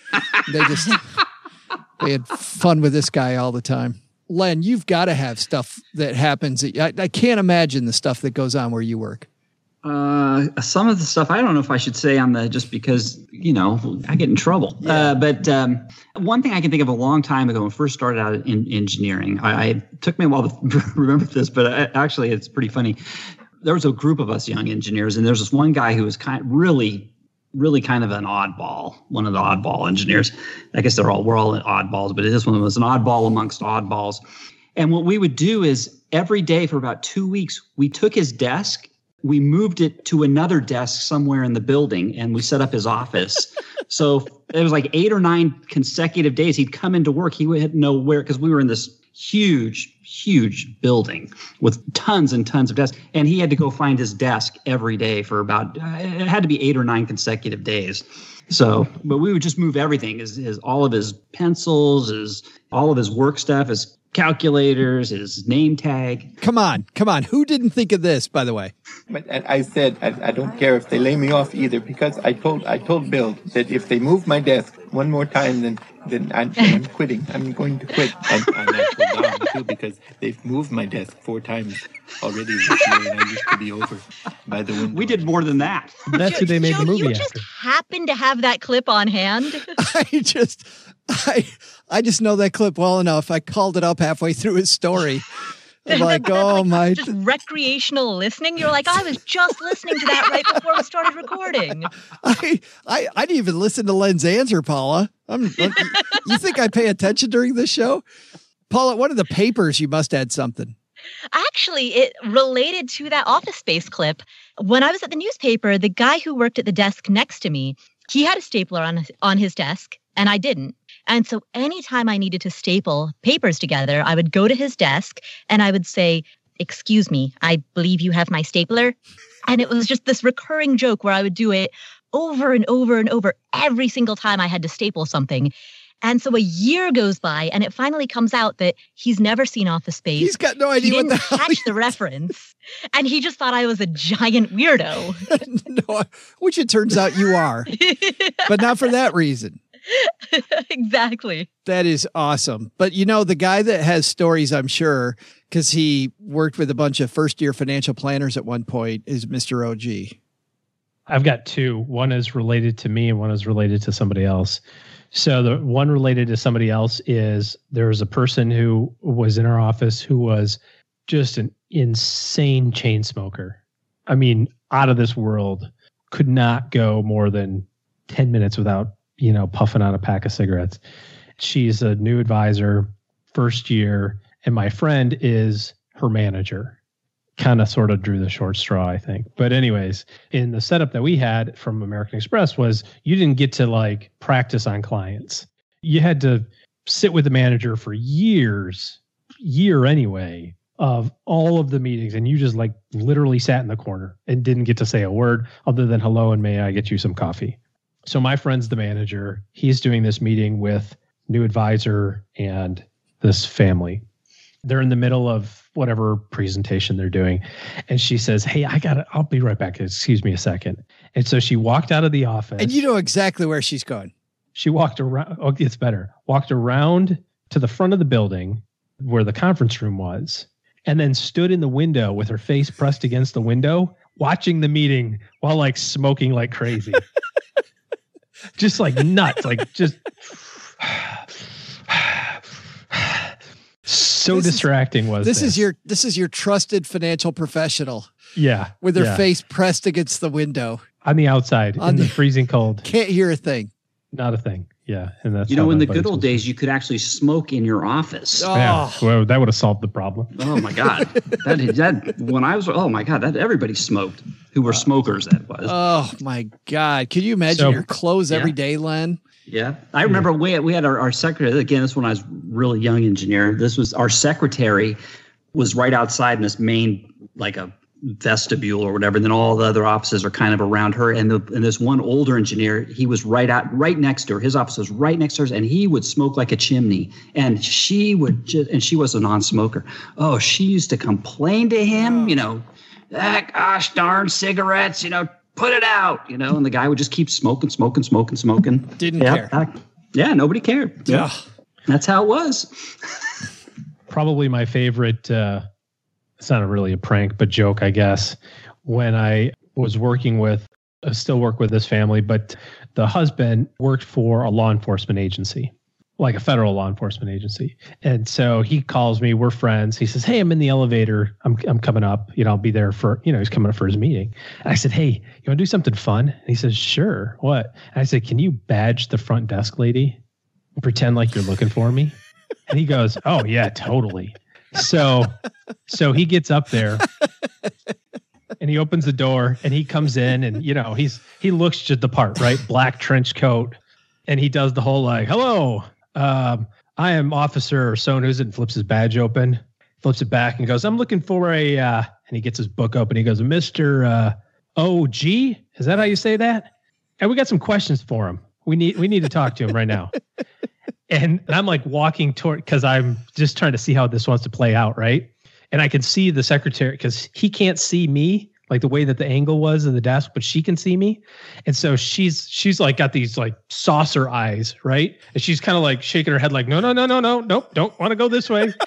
They had fun with this guy all the time. Len, you've got to have stuff that happens. I can't imagine the stuff that goes on where you work. Some of the stuff, I don't know if I should say just because, I get in trouble. Yeah. But one thing I can think of a long time ago when I first started out in engineering, it took me a while to remember this, but actually it's pretty funny. There was a group of us young engineers, and there's this one guy who was really kind of an oddball, one of the oddball engineers. I guess we're all oddballs, but this one was an oddball amongst oddballs. And what we would do is every day for about 2 weeks, we took his desk, we moved it to another desk somewhere in the building, and we set up his office. So it was like 8 or 9 consecutive days. He'd come into work. He wouldn't know where, because we were in this huge building with tons and tons of desks. And he had to go find his desk every day for about, it had to be 8 or 9 consecutive days. So, but we would just move everything, all of his pencils, all of his work stuff, his calculators, his name tag. Come on. Who didn't think of this, by the way? But I said, I don't care if they lay me off either, because I told Bill that if they move my desk one more time, then I'm quitting. I'm going to quit. And I told Don too, because they've moved my desk 4 times already this year, and I used to be over by the window. We did more than that. That's who they made the movie you after. just happen to have that clip on hand. I just know that clip well enough. I called it up halfway through his story. I'm like, oh my. Just recreational listening. You're like, I was just listening to that right before we started recording. I didn't even listen to Len's answer, Paula. You think I pay attention during this show? Paula, one of the papers, you must add something. Actually, it related to that Office Space clip. When I was at the newspaper, the guy who worked at the desk next to me, he had a stapler on his desk, and I didn't. And so anytime I needed to staple papers together, I would go to his desk and I would say, "Excuse me, I believe you have my stapler." And it was just this recurring joke where I would do it over and over and over every single time I had to staple something. And so a year goes by and it finally comes out that he's never seen Office Space. He's got no idea what the hell. He didn't catch the reference. And he just thought I was a giant weirdo. No, which it turns out you are. But not for that reason. Exactly. That is awesome. But the guy that has stories, I'm sure, because he worked with a bunch of first-year financial planners at one point, is Mr. OG. I've got 2. One is related to me and one is related to somebody else. So the one related to somebody else is there was a person who was in our office who was just an insane chain smoker. I mean, out of this world, could not go more than 10 minutes without puffing out a pack of cigarettes. She's a new advisor, first year, and my friend is her manager. Kind of sort of drew the short straw, I think. But anyways, in the setup that we had from American Express was you didn't get to practice on clients. You had to sit with the manager for year anyway, of all of the meetings. And you just literally sat in the corner and didn't get to say a word other than hello and may I get you some coffee. So my friend's the manager. He's doing this meeting with new advisor and this family. They're in the middle of whatever presentation they're doing. And she says, "Hey, I'll be right back. Excuse me a second." And so she walked out of the office. And you know exactly where she's going. She walked around. Oh, it's better. Walked around to the front of the building where the conference room was, and then stood in the window with her face pressed against the window, watching the meeting while smoking like crazy. Just nuts, just so distracting was this. This is your trusted financial professional. Yeah. With her face pressed against the window. On the outside, in the freezing cold. Can't hear a thing. Not a thing. Yeah. And that's in the good old days, you could actually smoke in your office. Oh. Yeah. Well, that would have solved the problem. Oh my God. that when I was, oh my God, that everybody smoked who were smokers. That was. Oh my God. Can you imagine your clothes every day, Len? Yeah. I remember we had our secretary, again, this is when I was really young engineer. This was our secretary was right outside in this main, a vestibule or whatever. And then all the other offices are kind of around her. And this one older engineer, he was right next to her. His office was right next to hers, and he would smoke like a chimney. And she was a non-smoker. Oh, she used to complain to him, gosh darn cigarettes, put it out, and the guy would just keep smoking. Didn't care. Yeah, nobody cared. Yeah. That's how it was. Probably my favorite, it's not really a prank, but joke, I guess. When I was still work with this family, but the husband worked for a law enforcement agency, like a federal law enforcement agency. And so he calls me, we're friends. He says, "Hey, I'm in the elevator. I'm coming up. I'll be there for, he's coming up for his meeting." And I said, "Hey, you want to do something fun?" And he says, "Sure. What?" And I said, "Can you badge the front desk lady and pretend like you're looking for me?" And he goes, "Oh yeah, totally." So he gets up there and he opens the door and he comes in and, he looks just the part, right? Black trench coat. And he does the whole "hello, I am Officer Sonu's, and flips his badge open, flips it back and goes, I'm looking for and he gets his book open. He goes, Mr. OG, is that how you say that? And we got some questions for him. We need to talk to him right now. And I'm like walking toward, because I'm just trying to see how this wants to play out, right? And I can see the secretary, because he can't see me, like the way that the angle was of the desk, but she can see me. And so she's like got these like saucer eyes, right? And she's kind of like shaking her head like, no, nope, don't want to go this way.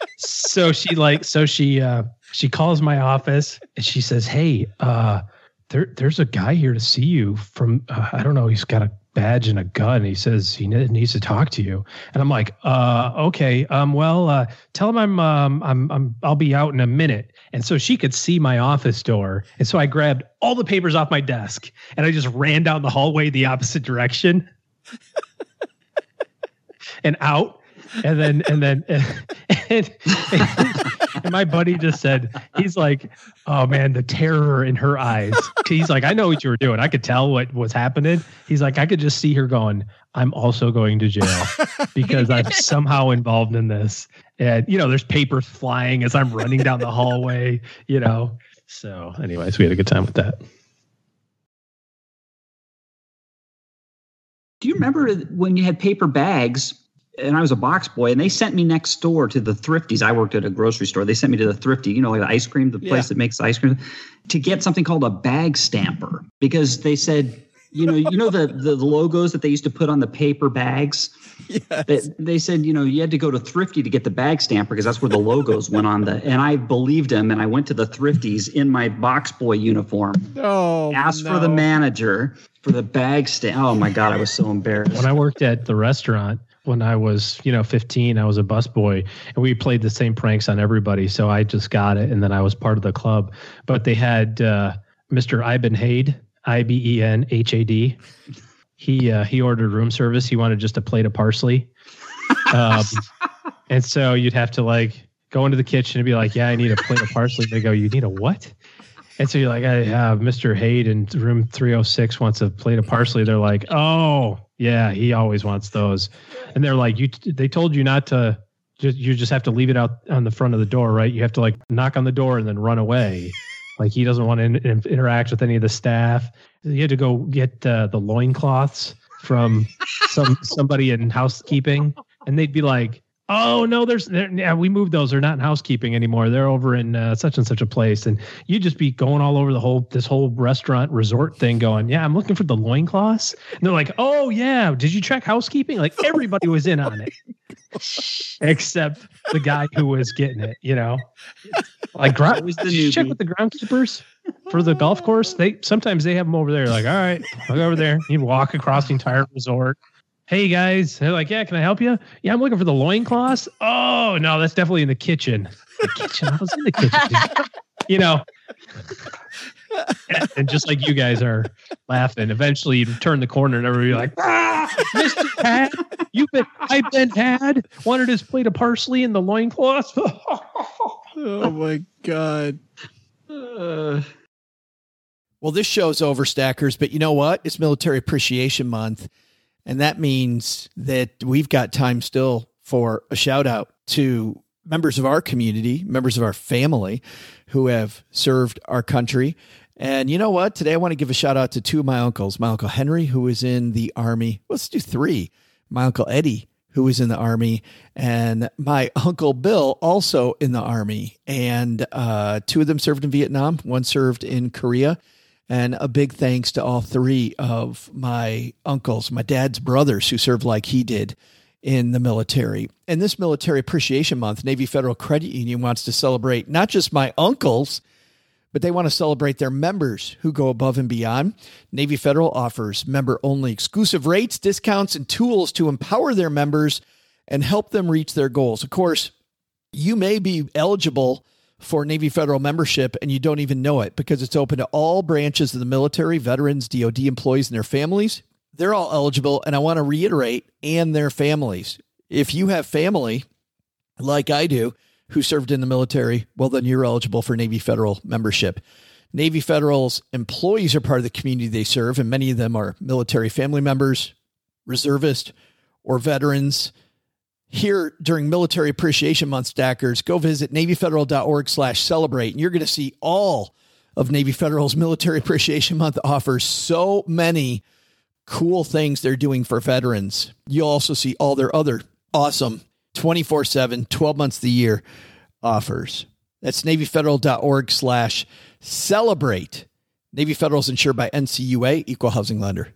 She calls my office and she says, hey, there's a guy here to see you from, I don't know, he's got a badge and a gun. He says he needs to talk to you. And I'm like, okay. Tell him I'll be out in a minute. And so she could see my office door. And so I grabbed all the papers off my desk and I just ran down the hallway the opposite direction and out. And my buddy just said, he's like, oh man, the terror in her eyes. He's like, I know what you were doing. I could tell what was happening. He's like, I could just see her going, I'm also going to jail because I'm somehow involved in this. And, there's papers flying as I'm running down the hallway, So anyways, we had a good time with that. Do you remember when you had paper bags? And I was a box boy, and they sent me next door to the Thrifties. I worked at a grocery store. They sent me to the Thrifty, like the ice cream, the place that makes ice cream, to get something called a bag stamper, because they said, the logos that they used to put on the paper bags. Yes. They said, you had to go to Thrifty to get the bag stamper because that's where the logos went on and I believed him, and I went to the Thrifties in my box boy uniform. Asked for the manager for the bag stamp. Oh my God, I was so embarrassed. When I worked at the restaurant, when I was, 15, I was a busboy, and we played the same pranks on everybody. So I just got it, and then I was part of the club. But they had Mr. Ibenhade, Ibenhad. He ordered room service. He wanted just a plate of parsley, and so you'd have to like go into the kitchen and be like, "Yeah, I need a plate of parsley." They go, "You need a what?" And so you're like, Mr. Hade in room 306 wants a plate of parsley. They're like, oh, yeah, he always wants those. And they're like, they told you not to, you just have to leave it out on the front of the door, right? You have to like knock on the door and then run away. Like he doesn't want to interact with any of the staff. You had to go get the loincloths from somebody in housekeeping. And they'd be like, oh no, we moved those. They're not in housekeeping anymore. They're over in such and such a place. And you just be going all over this whole restaurant resort thing going, yeah, I'm looking for the loincloths. And they're like, oh yeah, did you check housekeeping? Like everybody was in on it. Except the guy who was getting it, Like did you check with the groundskeepers for the golf course? Sometimes they have them over there. Like, all right, I'll go over there. You walk across the entire resort. Hey guys, they're like, yeah, can I help you? Yeah, I'm looking for the loincloths. Oh no, that's definitely in the kitchen. The kitchen? I was in the kitchen. And just like you guys are laughing, eventually you turn the corner and everybody like, Mr. Had, I've been had. Wanted his plate of parsley and the loincloths. Oh my God. Well, this show's over, Stackers, but you know what? It's Military Appreciation Month. And that means that we've got time still for a shout out to members of our community, members of our family who have served our country. And you know what? Today I want to give a shout out to two of my uncles. My Uncle Henry, who was in the Army. Let's do three. My Uncle Eddie, who was in the Army, and my Uncle Bill, also in the Army. And two of them served in Vietnam. One served in Korea. And a big thanks to all three of my uncles, my dad's brothers, who served like he did in the military. And this Military Appreciation Month, Navy Federal Credit Union wants to celebrate not just my uncles, but they want to celebrate their members who go above and beyond. Navy Federal offers member-only exclusive rates, discounts, and tools to empower their members and help them reach their goals. Of course, you may be eligible for Navy Federal membership, and you don't even know it because it's open to all branches of the military, veterans, DOD employees, and their families. They're all eligible, and I want to reiterate, and their families. If you have family, like I do, who served in the military, well, then you're eligible for Navy Federal membership. Navy Federal's employees are part of the community they serve, and many of them are military family members, reservists, or veterans. here during Military Appreciation Month, stackers, go visit NavyFederal.org/celebrate, and you're going to see all of Navy Federal's Military Appreciation Month offers. So many cool things they're doing for veterans. You'll also see all their other awesome 24/7, 12 months of the year offers. That's NavyFederal.org/celebrate. Navy Federal is insured by NCUA, Equal Housing Lender.